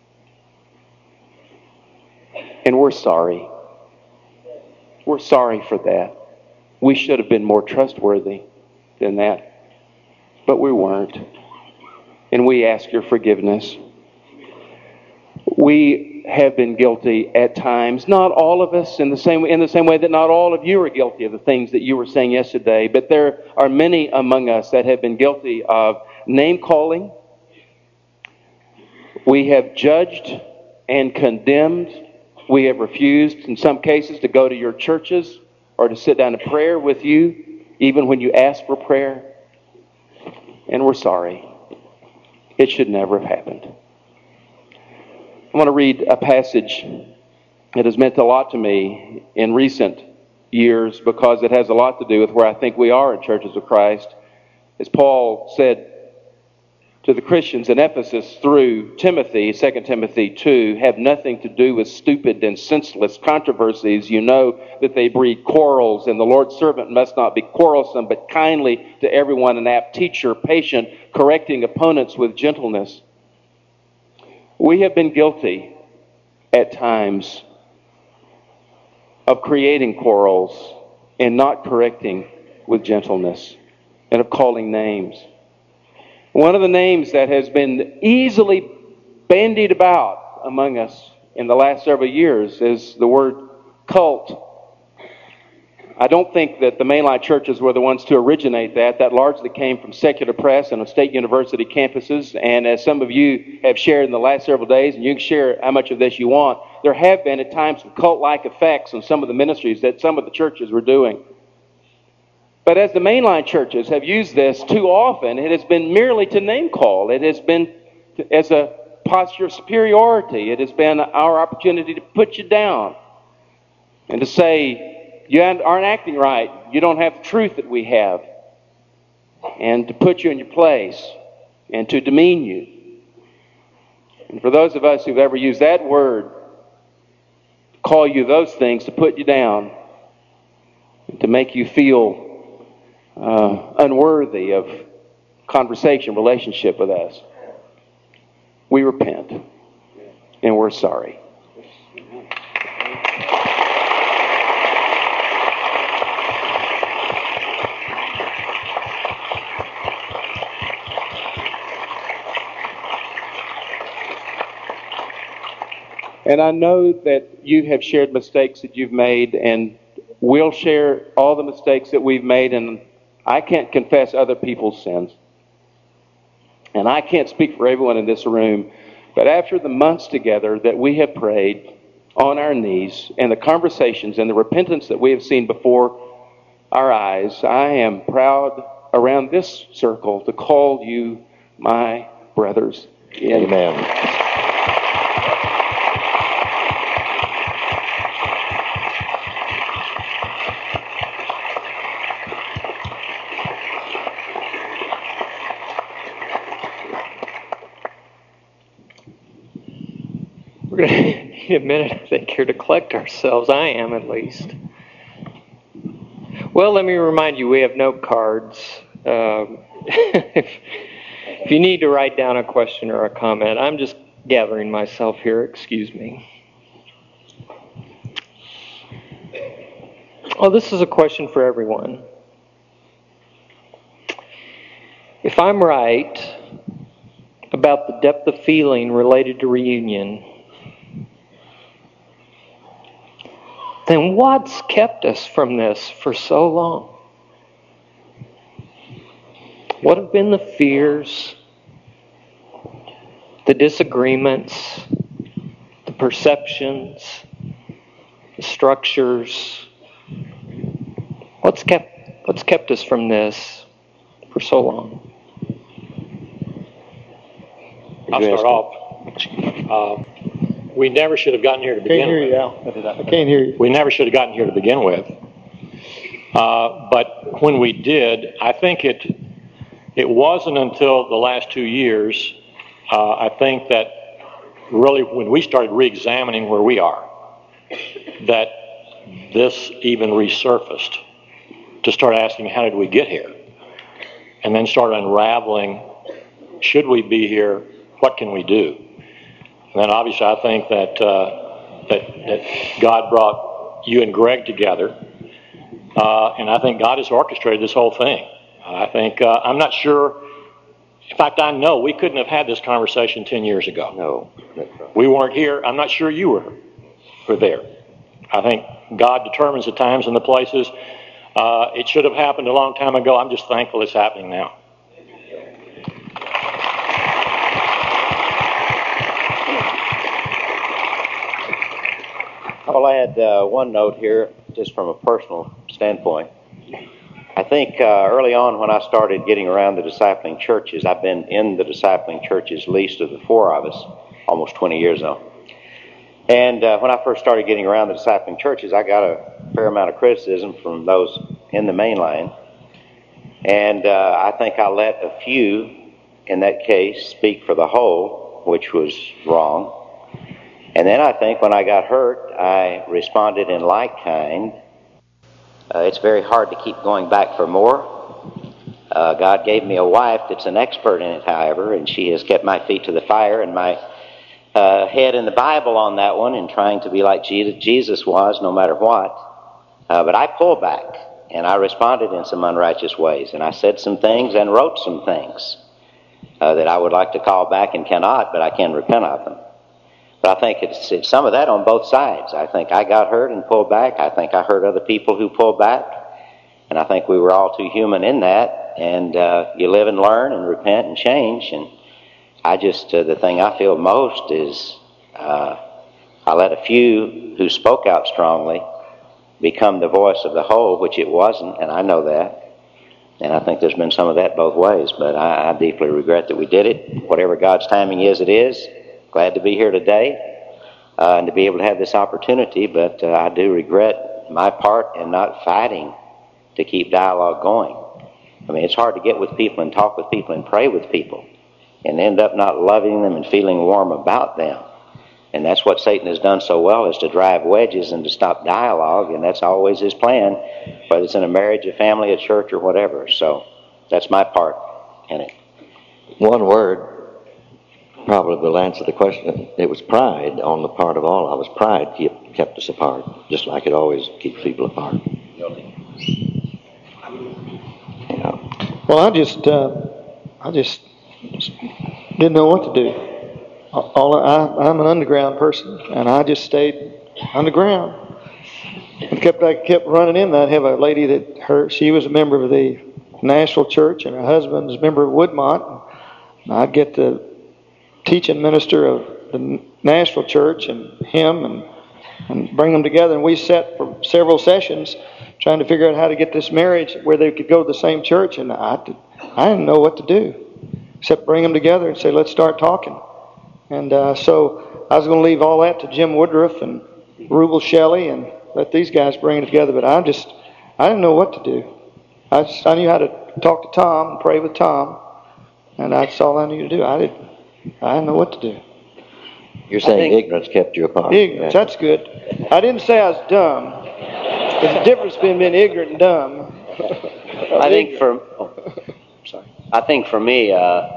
Speaker 5: And we're sorry. We're sorry for that. We should have been more trustworthy than that. But we weren't. And we ask your forgiveness. We have been guilty at times, not all of us, in the same in the same way that not all of you are guilty of the things that you were saying yesterday, but there are many among us that have been guilty of name calling. We have judged and condemned. We have refused, in some cases, to go to your churches or to sit down in prayer with you, even when you ask for prayer. And we're sorry. It should never have happened. I want to read a passage that has meant a lot to me in recent years because it has a lot to do with where I think we are in Churches of Christ. As Paul said to the Christians in Ephesus through Timothy, Second Timothy two, have nothing to do with stupid and senseless controversies. You know that they breed quarrels, and the Lord's servant must not be quarrelsome, but kindly to everyone, an apt teacher, patient, correcting opponents with gentleness. We have been guilty at times of creating quarrels and not correcting with gentleness, and of calling names. One of the names that has been easily bandied about among us in the last several years is the word cult. I don't think that the mainline churches were the ones to originate that. That largely came from secular press and state university campuses. And as some of you have shared in the last several days, and you can share how much of this you want, there have been at times some cult-like effects on some of the ministries that some of the churches were doing. But as the mainline churches have used this too often, it has been merely to name call. It has been to, as a posture of superiority. It has been our opportunity to put you down and to say, you aren't acting right. You don't have the truth that we have. And to put you in your place and to demean you. And for those of us who've ever used that word, to call you those things, to put you down, and to make you feel Uh, unworthy of conversation, relationship with us. We repent, and we're sorry. And I know that you have shared mistakes that you've made, and we'll share all the mistakes that we've made, and I can't confess other people's sins. And I can't speak for everyone in this room, but after the months together that we have prayed on our knees and the conversations and the repentance that we have seen before our eyes, I am proud around this circle to call you my brothers.
Speaker 3: Amen.
Speaker 1: We're going to need a minute, I think, here to collect ourselves. I am, at least. Well, let me remind you, we have note cards. Um, if, If you need to write down a question or a comment, I'm just gathering myself here. Excuse me. Oh, this is a question for everyone. If I'm right about the depth of feeling related to reunion, then what's kept us from this for so long? What have been the fears, the disagreements, the perceptions, the structures? What's kept, what's kept us from this for so long?
Speaker 6: I'll start off. Uh, we never should have gotten here to begin
Speaker 4: Can't hear
Speaker 6: with.
Speaker 4: you, Al. I can't hear you.
Speaker 6: We never should have gotten here to begin with. Uh, but when we did, I think it it wasn't until the last two years, uh, I think that really when we started re-examining where we are, that this even resurfaced to start asking, how did we get here? And then start unraveling, should we be here? What can we do? And then obviously I think that, uh, that, that God brought you and Greg together, uh, and I think God has orchestrated this whole thing. I think, uh, I'm not sure, in fact I know we couldn't have had this conversation ten years ago.
Speaker 3: No. That's right.
Speaker 6: We weren't here. I'm not sure you were, were there. I think God determines the times and the places. Uh, it should have happened a long time ago. I'm just thankful it's happening now.
Speaker 3: Well, I had uh, one note here, just from a personal standpoint. I think uh, early on when I started getting around the discipling churches, I've been in the discipling churches, least of the four of us, almost twenty years now. And uh, when I first started getting around the discipling churches, I got a fair amount of criticism from those in the main line. And uh, I think I let a few, in that case, speak for the whole, which was wrong. And then I think when I got hurt, I responded in like kind. Uh, it's very hard to keep going back for more. Uh, God gave me a wife that's an expert in it, however, and she has kept my feet to the fire and my uh, head in the Bible on that one, and trying to be like Jesus was no matter what. Uh, but I pulled back, and I responded in some unrighteous ways, and I said some things and wrote some things uh, that I would like to call back and cannot, but I can repent of them. But I think it's, it's some of that on both sides. I think I got hurt and pulled back. I think I hurt other people who pulled back. And I think we were all too human in that. And uh, you live and learn and repent and change. And I just, uh, the thing I feel most is uh, I let a few who spoke out strongly become the voice of the whole, which it wasn't, and I know that. And I think there's been some of that both ways. But I, I deeply regret that we did it. Whatever God's timing is, it is. Glad to be here today uh, and to be able to have this opportunity, but uh, I do regret my part in not fighting to keep dialogue going. I mean, it's hard to get with people and talk with people and pray with people and end up not loving them and feeling warm about them. And that's what Satan has done so well, is to drive wedges and to stop dialogue, and that's always his plan, whether it's in a marriage, a family, a church, or whatever. So that's my part in it. One word probably will answer the question. It was pride on the part of all of us. Pride kept, kept us apart, just like it always keeps people apart. Yeah.
Speaker 4: Well, I just, uh, I just didn't know what to do. All I, I'm an underground person, and I just stayed underground. And kept I kept running in. I'd have a lady that her she was a member of the Nashville Church, and her husband was a member of Woodmont. And I'd get the teaching minister of the Nashville Church and him and, and bring them together. And we sat for several sessions trying to figure out how to get this marriage where they could go to the same church. And I, I didn't know what to do except bring them together and say, let's start talking. And uh, so I was going to leave all that to Jim Woodruff and Rubel Shelley and let these guys bring it together. But I just, I didn't know what to do. I, just, I knew how to talk to Tom and pray with Tom. And that's all I knew to do. I didn't. I didn't know what to do.
Speaker 3: You're saying ignorance kept you apart.
Speaker 4: Ignorance, that's good. I didn't say I was dumb. There's a difference between being ignorant and dumb.
Speaker 7: I think for, oh, sorry. I think for me, uh,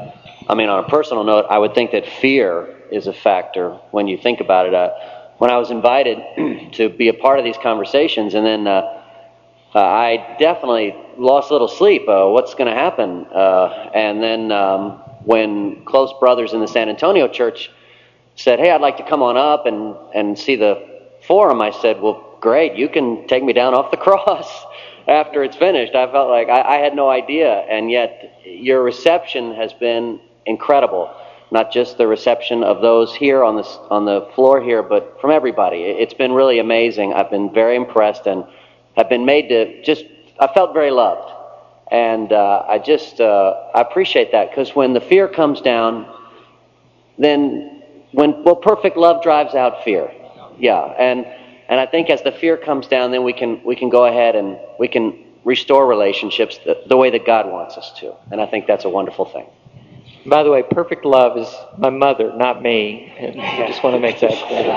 Speaker 7: I mean, on a personal note, I would think that fear is a factor when you think about it. Uh, when I was invited to be a part of these conversations, and then uh, uh, I definitely lost a little sleep. Uh, what's going to happen? Uh, and then um, when close brothers in the San Antonio church said, hey, I'd like to come on up and, and see the forum, I said, well, great, you can take me down off the cross after it's finished. I felt like I, I had no idea, and yet your reception has been incredible. Not just the reception of those here on the, on the floor here, but from everybody. It's been really amazing. I've been very impressed and have been made to just, I felt very loved. And uh, I just, uh, I appreciate that, because when the fear comes down, then when, well, perfect love drives out fear. Yeah, and and I think as the fear comes down, then we can we can go ahead and we can restore relationships the, the way that God wants us to. And I think that's a wonderful thing.
Speaker 1: By the way, perfect love is my mother, not me. And I just want to make that clear.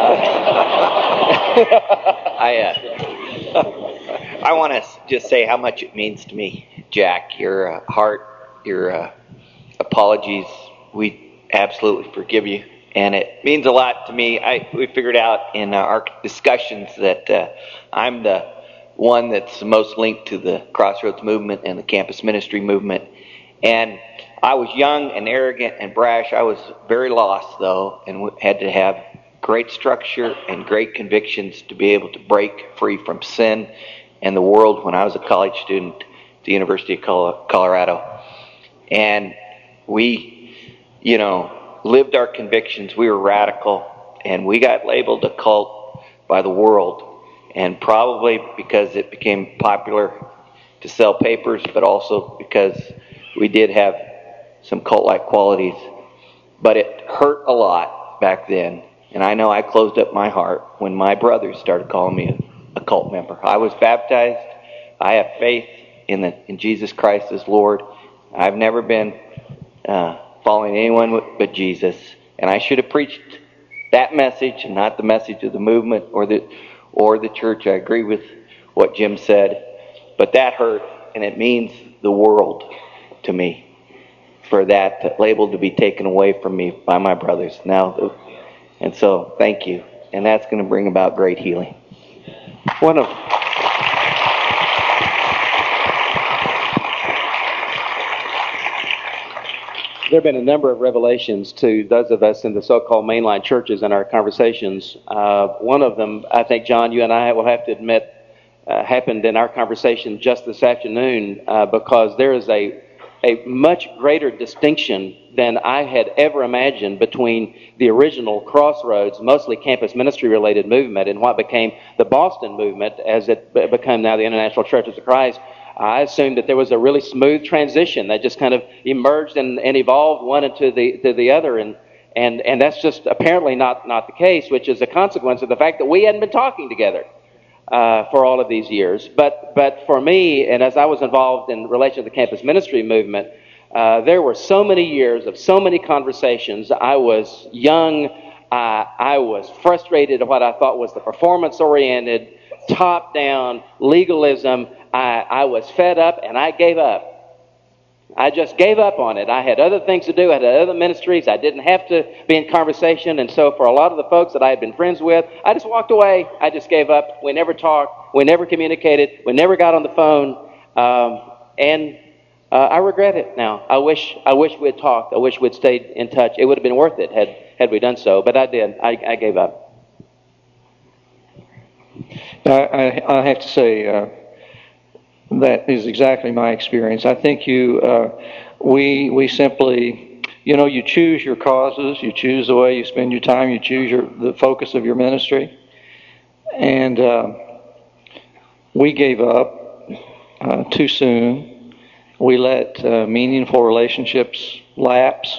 Speaker 8: I uh, I want to just say how much it means to me, Jack. Your uh, heart, your uh, apologies, we absolutely forgive you. And it means a lot to me. I we figured out in our discussions that uh, I'm the one that's the most linked to the Crossroads movement and the campus ministry movement. And I was young and arrogant and brash. I was very lost, though, and had to have great structure and great convictions to be able to break free from sin and the world when I was a college student at the University of Colorado. And we, you know, lived our convictions. We were radical, and we got labeled a cult by the world, and probably because it became popular to sell papers, but also because we did have some cult-like qualities. But it hurt a lot back then, and I know I closed up my heart when my brothers started calling me a, a cult member. I was baptized. I have faith in the in Jesus Christ as Lord. I've never been uh, following anyone but Jesus, and I should have preached that message and not the message of the movement or the or the church. I agree with what Jim said, but that hurt, and it means the world to me for that label to be taken away from me by my brothers now. And so thank you, and that's going to bring about great healing.
Speaker 5: One of There have been a number of revelations to those of us in the so-called mainline churches in our conversations. Uh, one of them, I think, John, you and I will have to admit, uh, happened in our conversation just this afternoon, uh, because there is a, a much greater distinction than I had ever imagined between the original Crossroads, mostly campus ministry-related movement, and what became the Boston movement as it became now the International Churches of Christ. I assumed that there was a really smooth transition that just kind of emerged and, and evolved one into the to the other, and and and that's just apparently not not the case, which is a consequence of the fact that we hadn't been talking together uh, for all of these years. But but for me, and as I was involved in relation to the campus ministry movement, uh, there were so many years of so many conversations. I was young. I, I was frustrated at what I thought was the performance-oriented, top-down legalism. I, I was fed up, and I gave up. I just gave up on it. I had other things to do. I had other ministries. I didn't have to be in conversation. And so for a lot of the folks that I had been friends with, I just walked away. I just gave up. We never talked. We never communicated. We never got on the phone. Um, and uh, I regret it now. I wish I wish we had talked. I wish we'd stayed in touch. It would have been worth it had, had we done so. But I did. I, I gave up.
Speaker 2: I, I, I have to say... Uh, That is exactly my experience. I think you, uh, we, we simply, you know, you choose your causes, you choose the way you spend your time, you choose your the focus of your ministry, and uh, we gave up uh, too soon. We let uh, meaningful relationships lapse.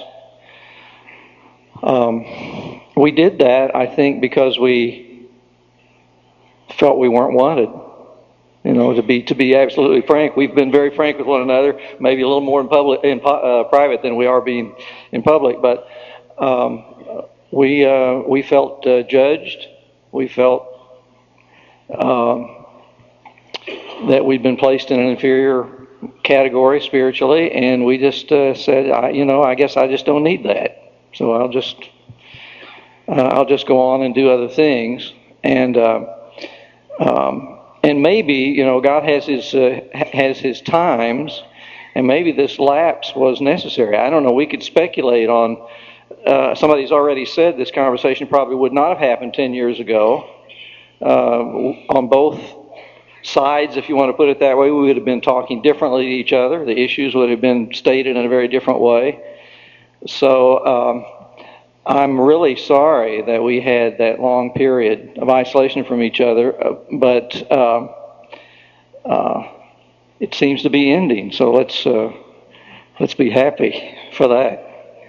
Speaker 2: Um, we did that, I think, because we felt we weren't wanted. You know, to be to be absolutely frank, we've been very frank with one another. Maybe a little more in public, in uh, private than we are being in public. But um, we uh, we felt uh, judged. We felt um, that we'd been placed in an inferior category spiritually, and we just uh, said, I, you know, I guess I just don't need that. So I'll just uh, I'll just go on and do other things, and uh, um, and maybe you know God has his uh, has his times, and maybe this lapse was necessary. I don't know. We could speculate on. Uh, somebody's already said this conversation probably would not have happened ten years ago. Uh, on both sides, if you want to put it that way, we would have been talking differently to each other. The issues would have been stated in a very different way. So um, I'm really sorry that we had that long period of isolation from each other, uh, but uh, uh, it seems to be ending. So let's uh, let's be happy for that.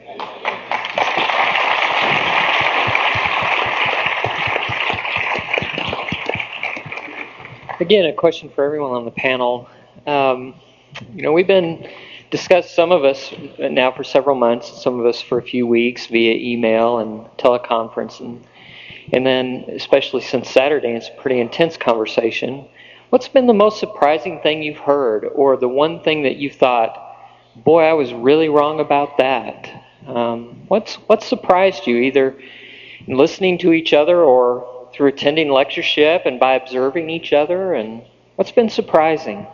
Speaker 1: Again, a question for everyone on the panel. Um, you know, we've been discussed, some of us now for several months, some of us for a few weeks via email and teleconference, and and then especially since Saturday, it's a pretty intense conversation. What's been the most surprising thing you've heard, or the one thing that you thought, boy, I was really wrong about that? Um, what's what surprised you, either in listening to each other or through attending lectureship and by observing each other? And what's been surprising?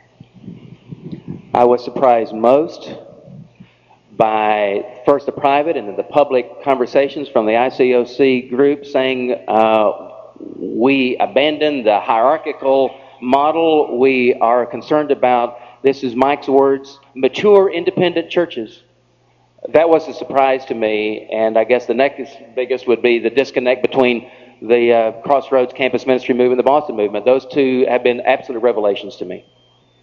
Speaker 5: I was surprised most by first the private and then the public conversations from the I C O C group saying uh, we abandoned the hierarchical model. We are concerned about, this is Mike's words, mature independent churches. That was a surprise to me, and I guess the next biggest would be the disconnect between the uh, Crossroads Campus Ministry movement and the Boston movement. Those two have been absolute revelations to me.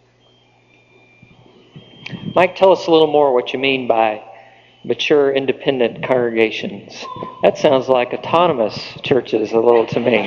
Speaker 1: Mike, tell us a little more what you mean by mature independent congregations. That sounds like autonomous churches a little to me.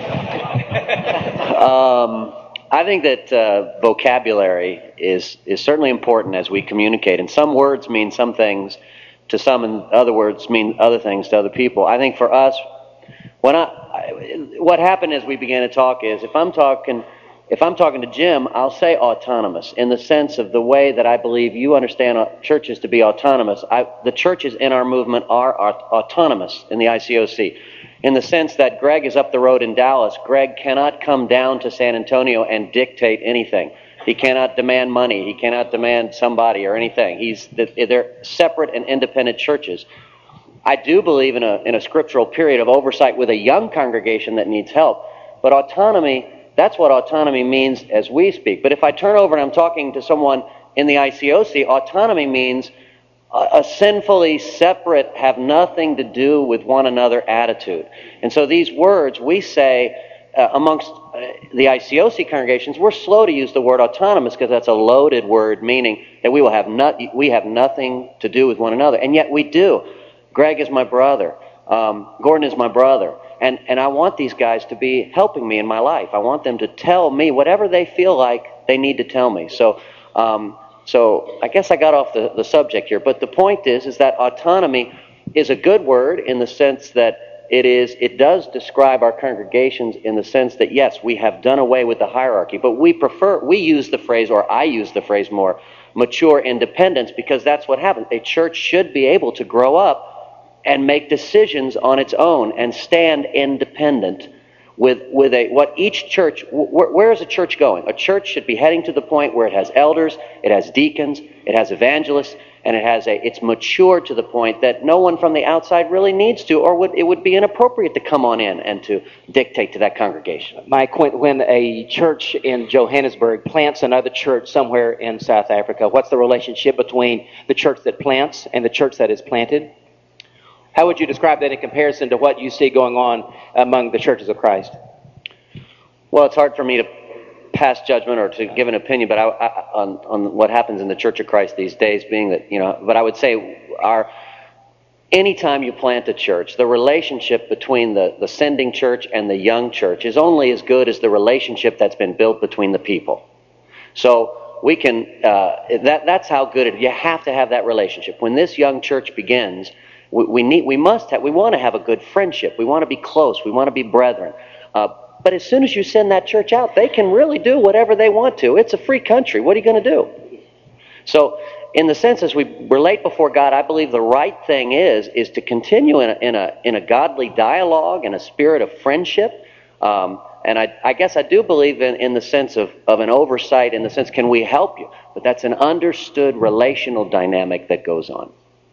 Speaker 7: um, I think that uh, vocabulary is, is certainly important as we communicate, and some words mean some things to some, and other words mean other things to other people. I think for us, when I, I, what happened as we began to talk is, if I'm talking, if I'm talking to Jim, I'll say autonomous in the sense of the way that I believe you understand churches to be autonomous. I, the churches in our movement are, are autonomous in the I C O C, in the sense that Greg is up the road in Dallas. Greg cannot come down to San Antonio and dictate anything. He cannot demand money. He cannot demand somebody or anything. He's they're separate and independent churches. I do believe in a in a scriptural period of oversight with a young congregation that needs help. But autonomy, that's what autonomy means as we speak. But if I turn over and I'm talking to someone in the I C O C, autonomy means a, a sinfully separate, have nothing to do with one another attitude. And so these words we say uh, amongst uh, the I C O C congregations, we're slow to use the word autonomous because that's a loaded word, meaning that we will have not we have nothing to do with one another, and yet we do. Greg is my brother. Um, Gordon is my brother. And and I want these guys to be helping me in my life. I want them to tell me whatever they feel like they need to tell me. So um, so I guess I got off the, the subject here. But the point is, is that autonomy is a good word in the sense that it is it does describe our congregations in the sense that, yes, we have done away with the hierarchy. But we prefer, we use the phrase, or I use the phrase more, mature independence, because that's what happens. A church should be able to grow up and make decisions on its own and stand independent with with a what each church, wh- where is a church going? A church should be heading to the point where it has elders, it has deacons, it has evangelists, and it has a it's mature to the point that no one from the outside really needs to, or would it would be inappropriate to come on in and to dictate to that congregation.
Speaker 5: Mike, when, when a church in Johannesburg plants another church somewhere in South Africa, what's the relationship between the church that plants and the church that is planted? How would you describe that in comparison to what you see going on among the churches of Christ?
Speaker 7: Well, it's hard for me to pass judgment or to give an opinion, but I, I, on on what happens in the Church of Christ these days, being that, you know, but I would say our anytime you plant a church, the relationship between the, the sending church and the young church is only as good as the relationship that's been built between the people. So we can uh, that that's how good it. You have to have that relationship. When this young church begins, we, we need we must have we want to have a good friendship. We want to be close. We want to be brethren. Uh, but as soon as you send that church out, they can really do whatever they want to. It's a free country. What are you going to do? So in the sense as we relate before God, I believe the right thing is is to continue in a, in a, in a godly dialogue, in a spirit of friendship. Um, and I, I guess I do believe in, in the sense of, of an oversight, in the sense, can we help you? But that's an understood relational dynamic that goes on.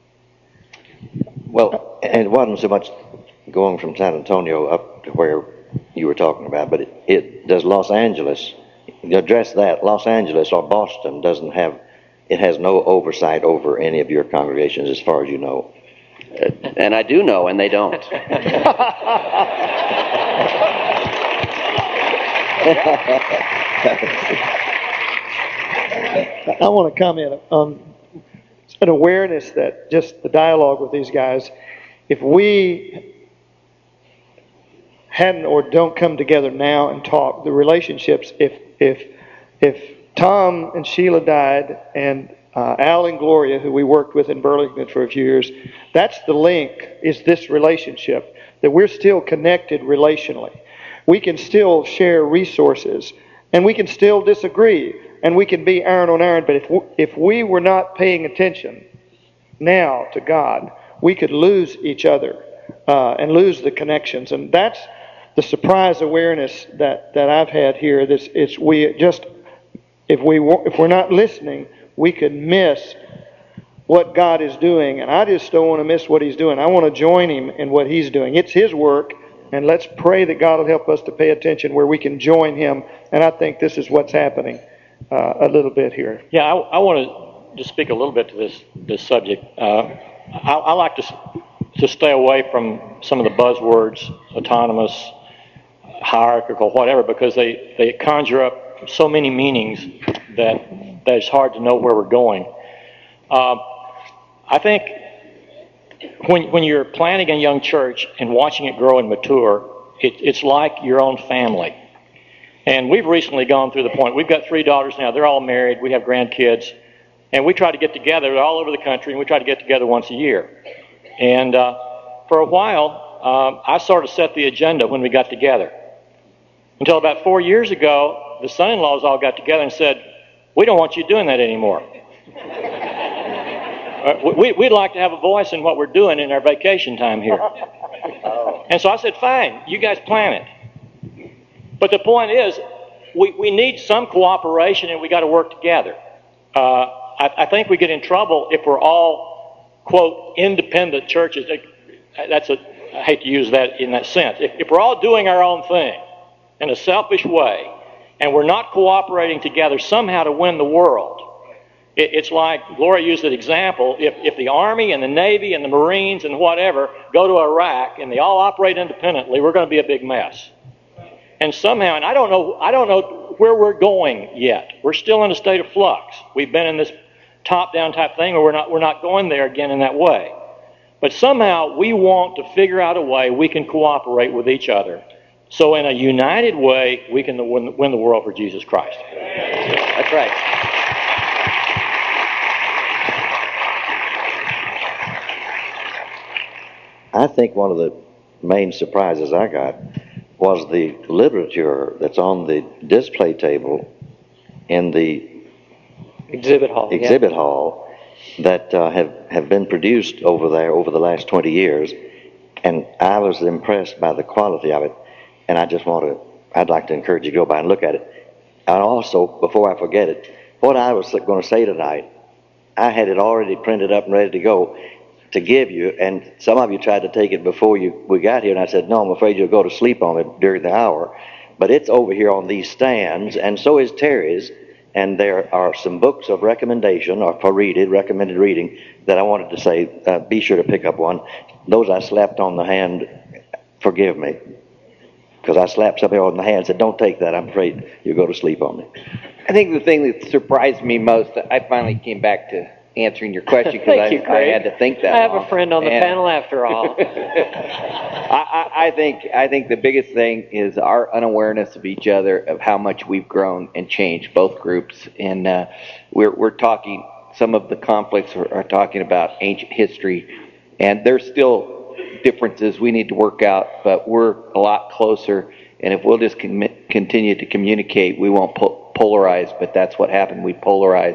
Speaker 3: Well, and it wasn't so much going from San Antonio up to where you were talking about, but it, it does Los Angeles, you address that, Los Angeles or Boston doesn't have, it has no oversight over any of your congregations as far as you know.
Speaker 7: Uh, and I do know, and they don't.
Speaker 4: I want to comment on an awareness that just the dialogue with these guys, if we hadn't or don't come together now and talk, the relationships, if if if Tom and Sheila died and uh, Al and Gloria, who we worked with in Burlington for a few years, that's the link, is this relationship, that we're still connected relationally. We can still share resources, and we can still disagree, and we can be iron on iron, but if we, if we were not paying attention now to God, we could lose each other uh, and lose the connections. And that's the surprise awareness that, that I've had here. This it's we just if we if we're not listening, we could miss what God is doing. And I just don't want to miss what He's doing. I want to join Him in what He's doing. It's His work, and let's pray that God will help us to pay attention where we can join Him. And I think this is what's happening uh, a little bit here.
Speaker 6: Yeah, I, I want to just speak a little bit to this this subject. Uh, I, I like to to stay away from some of the buzzwords, autonomous, hierarchical, whatever, because they, they conjure up so many meanings that that it's hard to know where we're going. Uh, I think when when you're planting a young church and watching it grow and mature, it, it's like your own family. And we've recently gone through the point, we've got three daughters now, they're all married, we have grandkids, and we try to get together all over the country, and we try to get together once a year. And uh, for a while, uh, I sort of set the agenda when we got together. Until about four years ago, the son-in-laws all got together and said, we don't want you doing that anymore. uh, we, we'd like to have a voice in what we're doing in our vacation time here. And so I said, fine, you guys plan it. But the point is, we, we need some cooperation, and we got to work together. Uh, I, I think we get in trouble if we're all, quote, independent churches. That's a, I hate to use that in that sense. If, if we're all doing our own thing in a selfish way, and we're not cooperating together somehow to win the world, it, it's like Gloria used an example. If, if the Army and the Navy and the Marines and whatever go to Iraq and they all operate independently, we're going to be a big mess. And somehow, and I don't know, I don't know where we're going yet. We're still in a state of flux. We've been in this top-down type thing, or we're not, we're not going there again in that way. But somehow we want to figure out a way we can cooperate with each other. So in a united way, we can win, win the world for Jesus Christ.
Speaker 7: That's right.
Speaker 3: I think one of the main surprises I got was the literature that's on the display table in the
Speaker 1: exhibit hall.
Speaker 3: Exhibit
Speaker 1: yeah.
Speaker 3: hall that uh, have have been produced over there over the last twenty years, and I was impressed by the quality of it. And I just want to, I'd like to encourage you to go by and look at it. And also, before I forget it, what I was going to say tonight, I had it already printed up and ready to go to give you, and some of you tried to take it before you we got here, and I said, no, I'm afraid you'll go to sleep on it during the hour. But it's over here on these stands, and so is Terry's, and there are some books of recommendation, or for reading, recommended reading, that I wanted to say, uh, be sure to pick up one. Those I slapped on the hand, forgive me. Because I slapped somebody on the hand and said, don't take that, I'm afraid you'll go to sleep on me.
Speaker 8: I think the thing that surprised me most, I finally came back to answering your question because I, I had to think that
Speaker 1: I have
Speaker 8: long.
Speaker 1: a friend on the
Speaker 8: and
Speaker 1: panel after all.
Speaker 8: I, I, I think I think the biggest thing is our unawareness of each other, of how much we've grown and changed, both groups. And uh, we're we're talking, some of the conflicts are, are talking about ancient history, and there's still differences we need to work out, but we're a lot closer. And if we'll just com- continue to communicate, we won't po- polarize. But that's what happened. We polarized,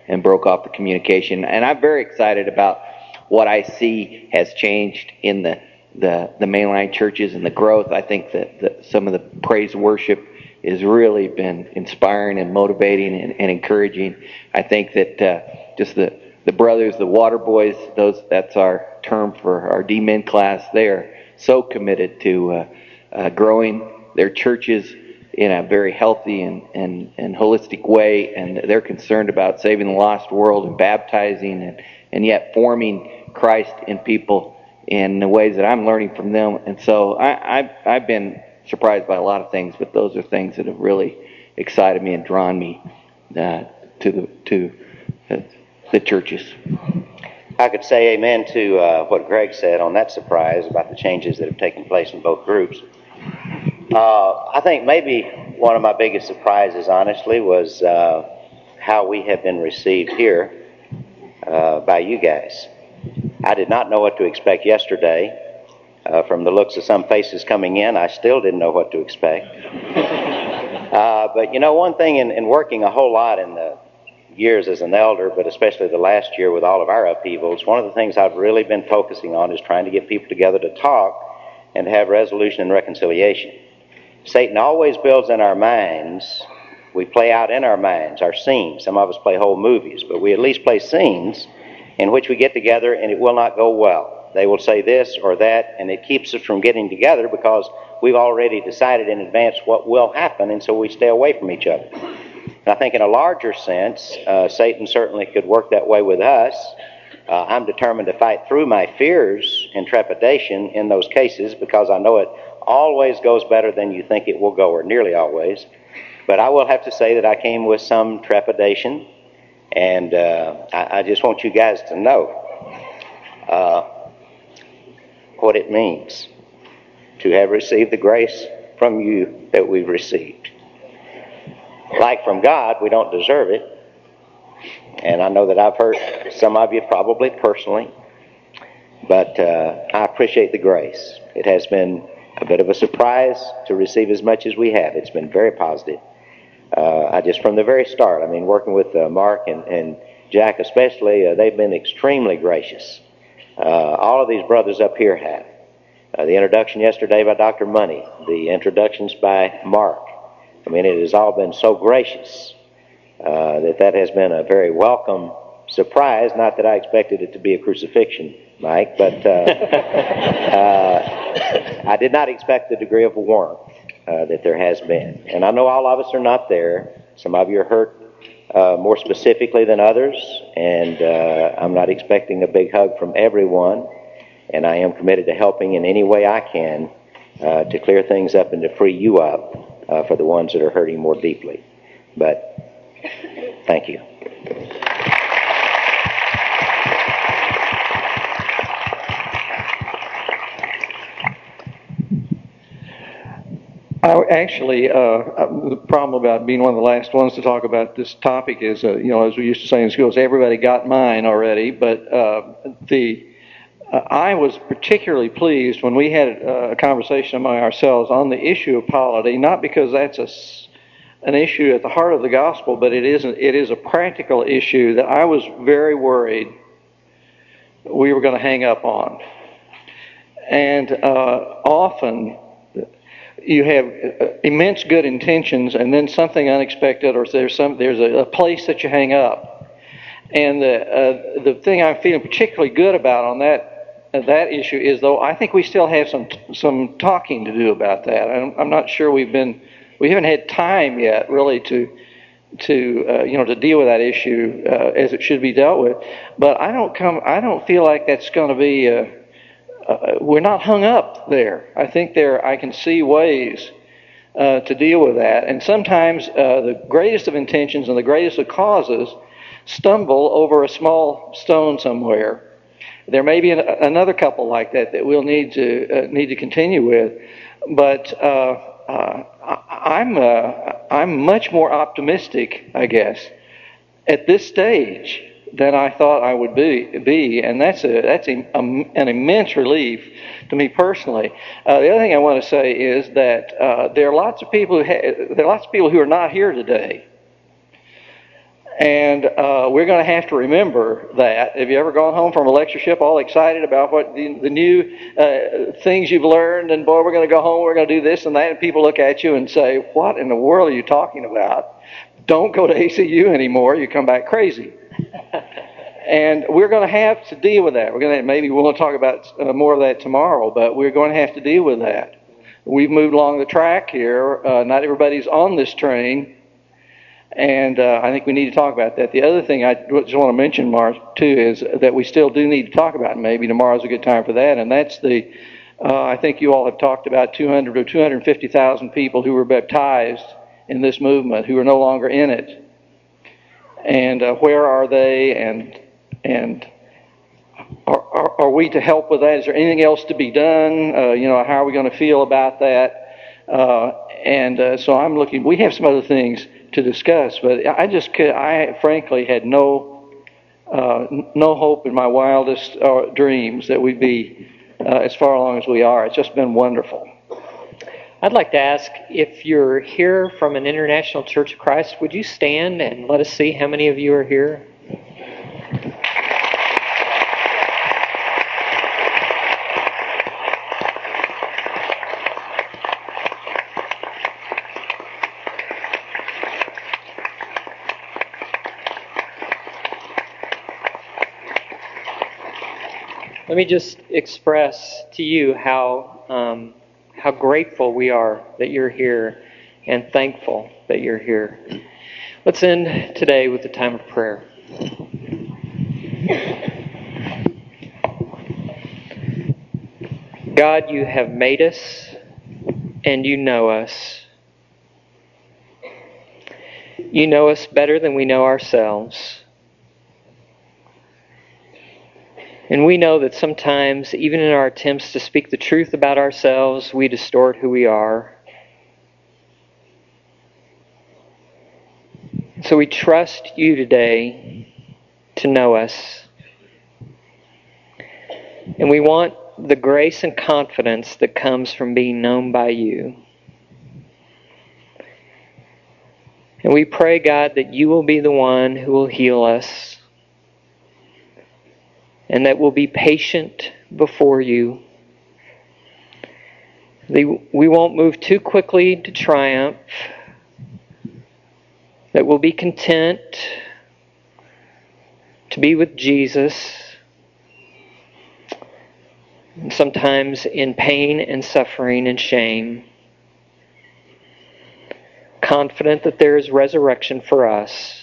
Speaker 8: and broke off the communication. And I'm very excited about what I see has changed in the the, the mainline churches and the growth. I think that the, some of the praise worship has really been inspiring and motivating and, and encouraging. I think that uh, just the, the brothers, the water boys, those that's our term for our D-men class, they are so committed to uh, uh, growing their churches in a very healthy and, and, and holistic way, and they're concerned about saving the lost world and baptizing and, and yet forming Christ in people in the ways that I'm learning from them. And so I, I've, I've been surprised by a lot of things, but those are things that have really excited me and drawn me uh, to the to uh, the churches.
Speaker 9: I could say amen to uh, what Greg said on that surprise about the changes that have taken place in both groups. Uh, I think maybe one of my biggest surprises, honestly, was uh, how we have been received here uh, by you guys. I did not know what to expect yesterday. Uh, from the looks of some faces coming in, I still didn't know what to expect. uh, but you know, one thing in, in working a whole lot in the years as an elder, but especially the last year with all of our upheavals, one of the things I've really been focusing on is trying to get people together to talk and have resolution and reconciliation. Satan always builds in our minds, we play out in our minds our scenes. Some of us play whole movies, but we at least play scenes in which we get together and it will not go well. They will say this or that, and it keeps us from getting together because we've already decided in advance what will happen, and so we stay away from each other. And I think in a larger sense, uh, Satan certainly could work that way with us. Uh, I'm determined to fight through my fears and trepidation in those cases because I know it always goes better than you think it will go, or nearly always. But I will have to say that I came with some trepidation, and uh, I, I just want you guys to know uh, what it means to have received the grace from you that we've received. Like from God, we don't deserve it. And I know that I've hurt some of you probably personally, but uh, I appreciate the grace. It has been a bit of a surprise to receive as much as we have. It's been very positive. Uh, I just, from the very start, I mean, working with uh, Mark and, and Jack especially, uh, they've been extremely gracious. Uh, all of these brothers up here have. Uh, the introduction yesterday by Doctor Money, the introductions by Mark. I mean, it has all been so gracious uh, that that has been a very welcome surprise. Not that I expected it to be a crucifixion, Mike, but uh, uh, I did not expect the degree of warmth uh, that there has been. And I know all of us are not there. Some of you are hurt uh, more specifically than others, and uh, I'm not expecting a big hug from everyone. And I am committed to helping in any way I can uh, to clear things up and to free you up uh, for the ones that are hurting more deeply. But thank you.
Speaker 2: I actually, uh, the problem about being one of the last ones to talk about this topic is, uh, you know, as we used to say in schools, everybody got mine already. But uh, the uh, I was particularly pleased when we had a, a conversation among ourselves on the issue of polity, not because that's a, an issue at the heart of the gospel, but it is it is a practical issue that I was very worried we were going to hang up on. And uh, often you have immense good intentions, and then something unexpected, or there's some there's a, a place that you hang up. And the uh, the thing I'm feeling particularly good about on that uh, that issue is, though, I think we still have some some talking to do about that. I'm, I'm not sure we've been we haven't had time yet really to to uh, you know to deal with that issue uh, as it should be dealt with. But I don't come I don't feel like that's going to be. Uh, Uh, we're not hung up there. I think there I can see ways uh, to deal with that. And sometimes uh, the greatest of intentions and the greatest of causes stumble over a small stone somewhere. There may be an, another couple like that that we'll need to uh, need to continue with. But uh, uh, I'm uh, I'm much more optimistic, I guess, at this stage than I thought I would be, be and that's a that's a, a, an immense relief to me personally. Uh, the other thing I want to say is that uh, there are lots of people who ha- there are lots of people who are not here today, And uh, we're going to have to remember that. Have you ever gone home from a lectureship all excited about what the, the new uh, things you've learned? And boy, we're going to go home, we're going to do this and that. And people look at you and say, what in the world are you talking about? Don't go to A C U anymore. You come back crazy. And we're going to have to deal with that. We're going to maybe we'll talk about uh, more of that tomorrow, but we're going to have to deal with that. We've moved along the track here. Uh, not everybody's on this train. And uh, I think we need to talk about that. The other thing I just want to mention, Mark, too, is that we still do need to talk about, and maybe tomorrow's a good time for that, and that's the, uh, I think you all have talked about two hundred or two hundred fifty thousand people who were baptized in this movement, who are no longer in it. And uh, where are they, and and are, are, are we to help with that? Is there anything else to be done? Uh, you know, how are we going to feel about that? Uh, and uh, so I'm looking, we have some other things to discuss, but I just could, I frankly had no uh, no hope in my wildest uh, dreams that we'd be uh, as far along as we are. It's just been wonderful.
Speaker 1: I'd like to ask, if you're here from an International Church of Christ, would you stand and let us see how many of you are here? Let me just express to you how um, how grateful we are that you're here and thankful that you're here. Let's end today with a time of prayer. God, you have made us and you know us. You know us better than we know ourselves. And we know that sometimes, even in our attempts to speak the truth about ourselves, we distort who we are. So we trust you today to know us. And we want the grace and confidence that comes from being known by you. And we pray, God, that you will be the one who will heal us, and that we'll be patient before you. We won't move too quickly to triumph, that we'll be content to be with Jesus, sometimes in pain and suffering and shame, confident that there is resurrection for us.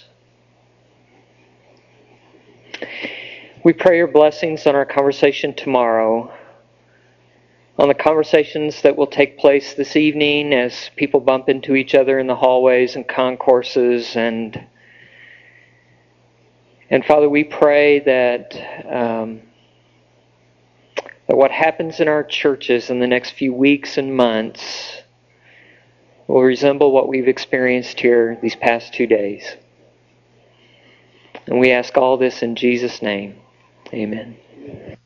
Speaker 1: We pray your blessings on our conversation tomorrow, on the conversations that will take place this evening as people bump into each other in the hallways and concourses. And, and Father, we pray that, um, that what happens in our churches in the next few weeks and months will resemble what we've experienced here these past two days. And we ask all this in Jesus' name. Amen.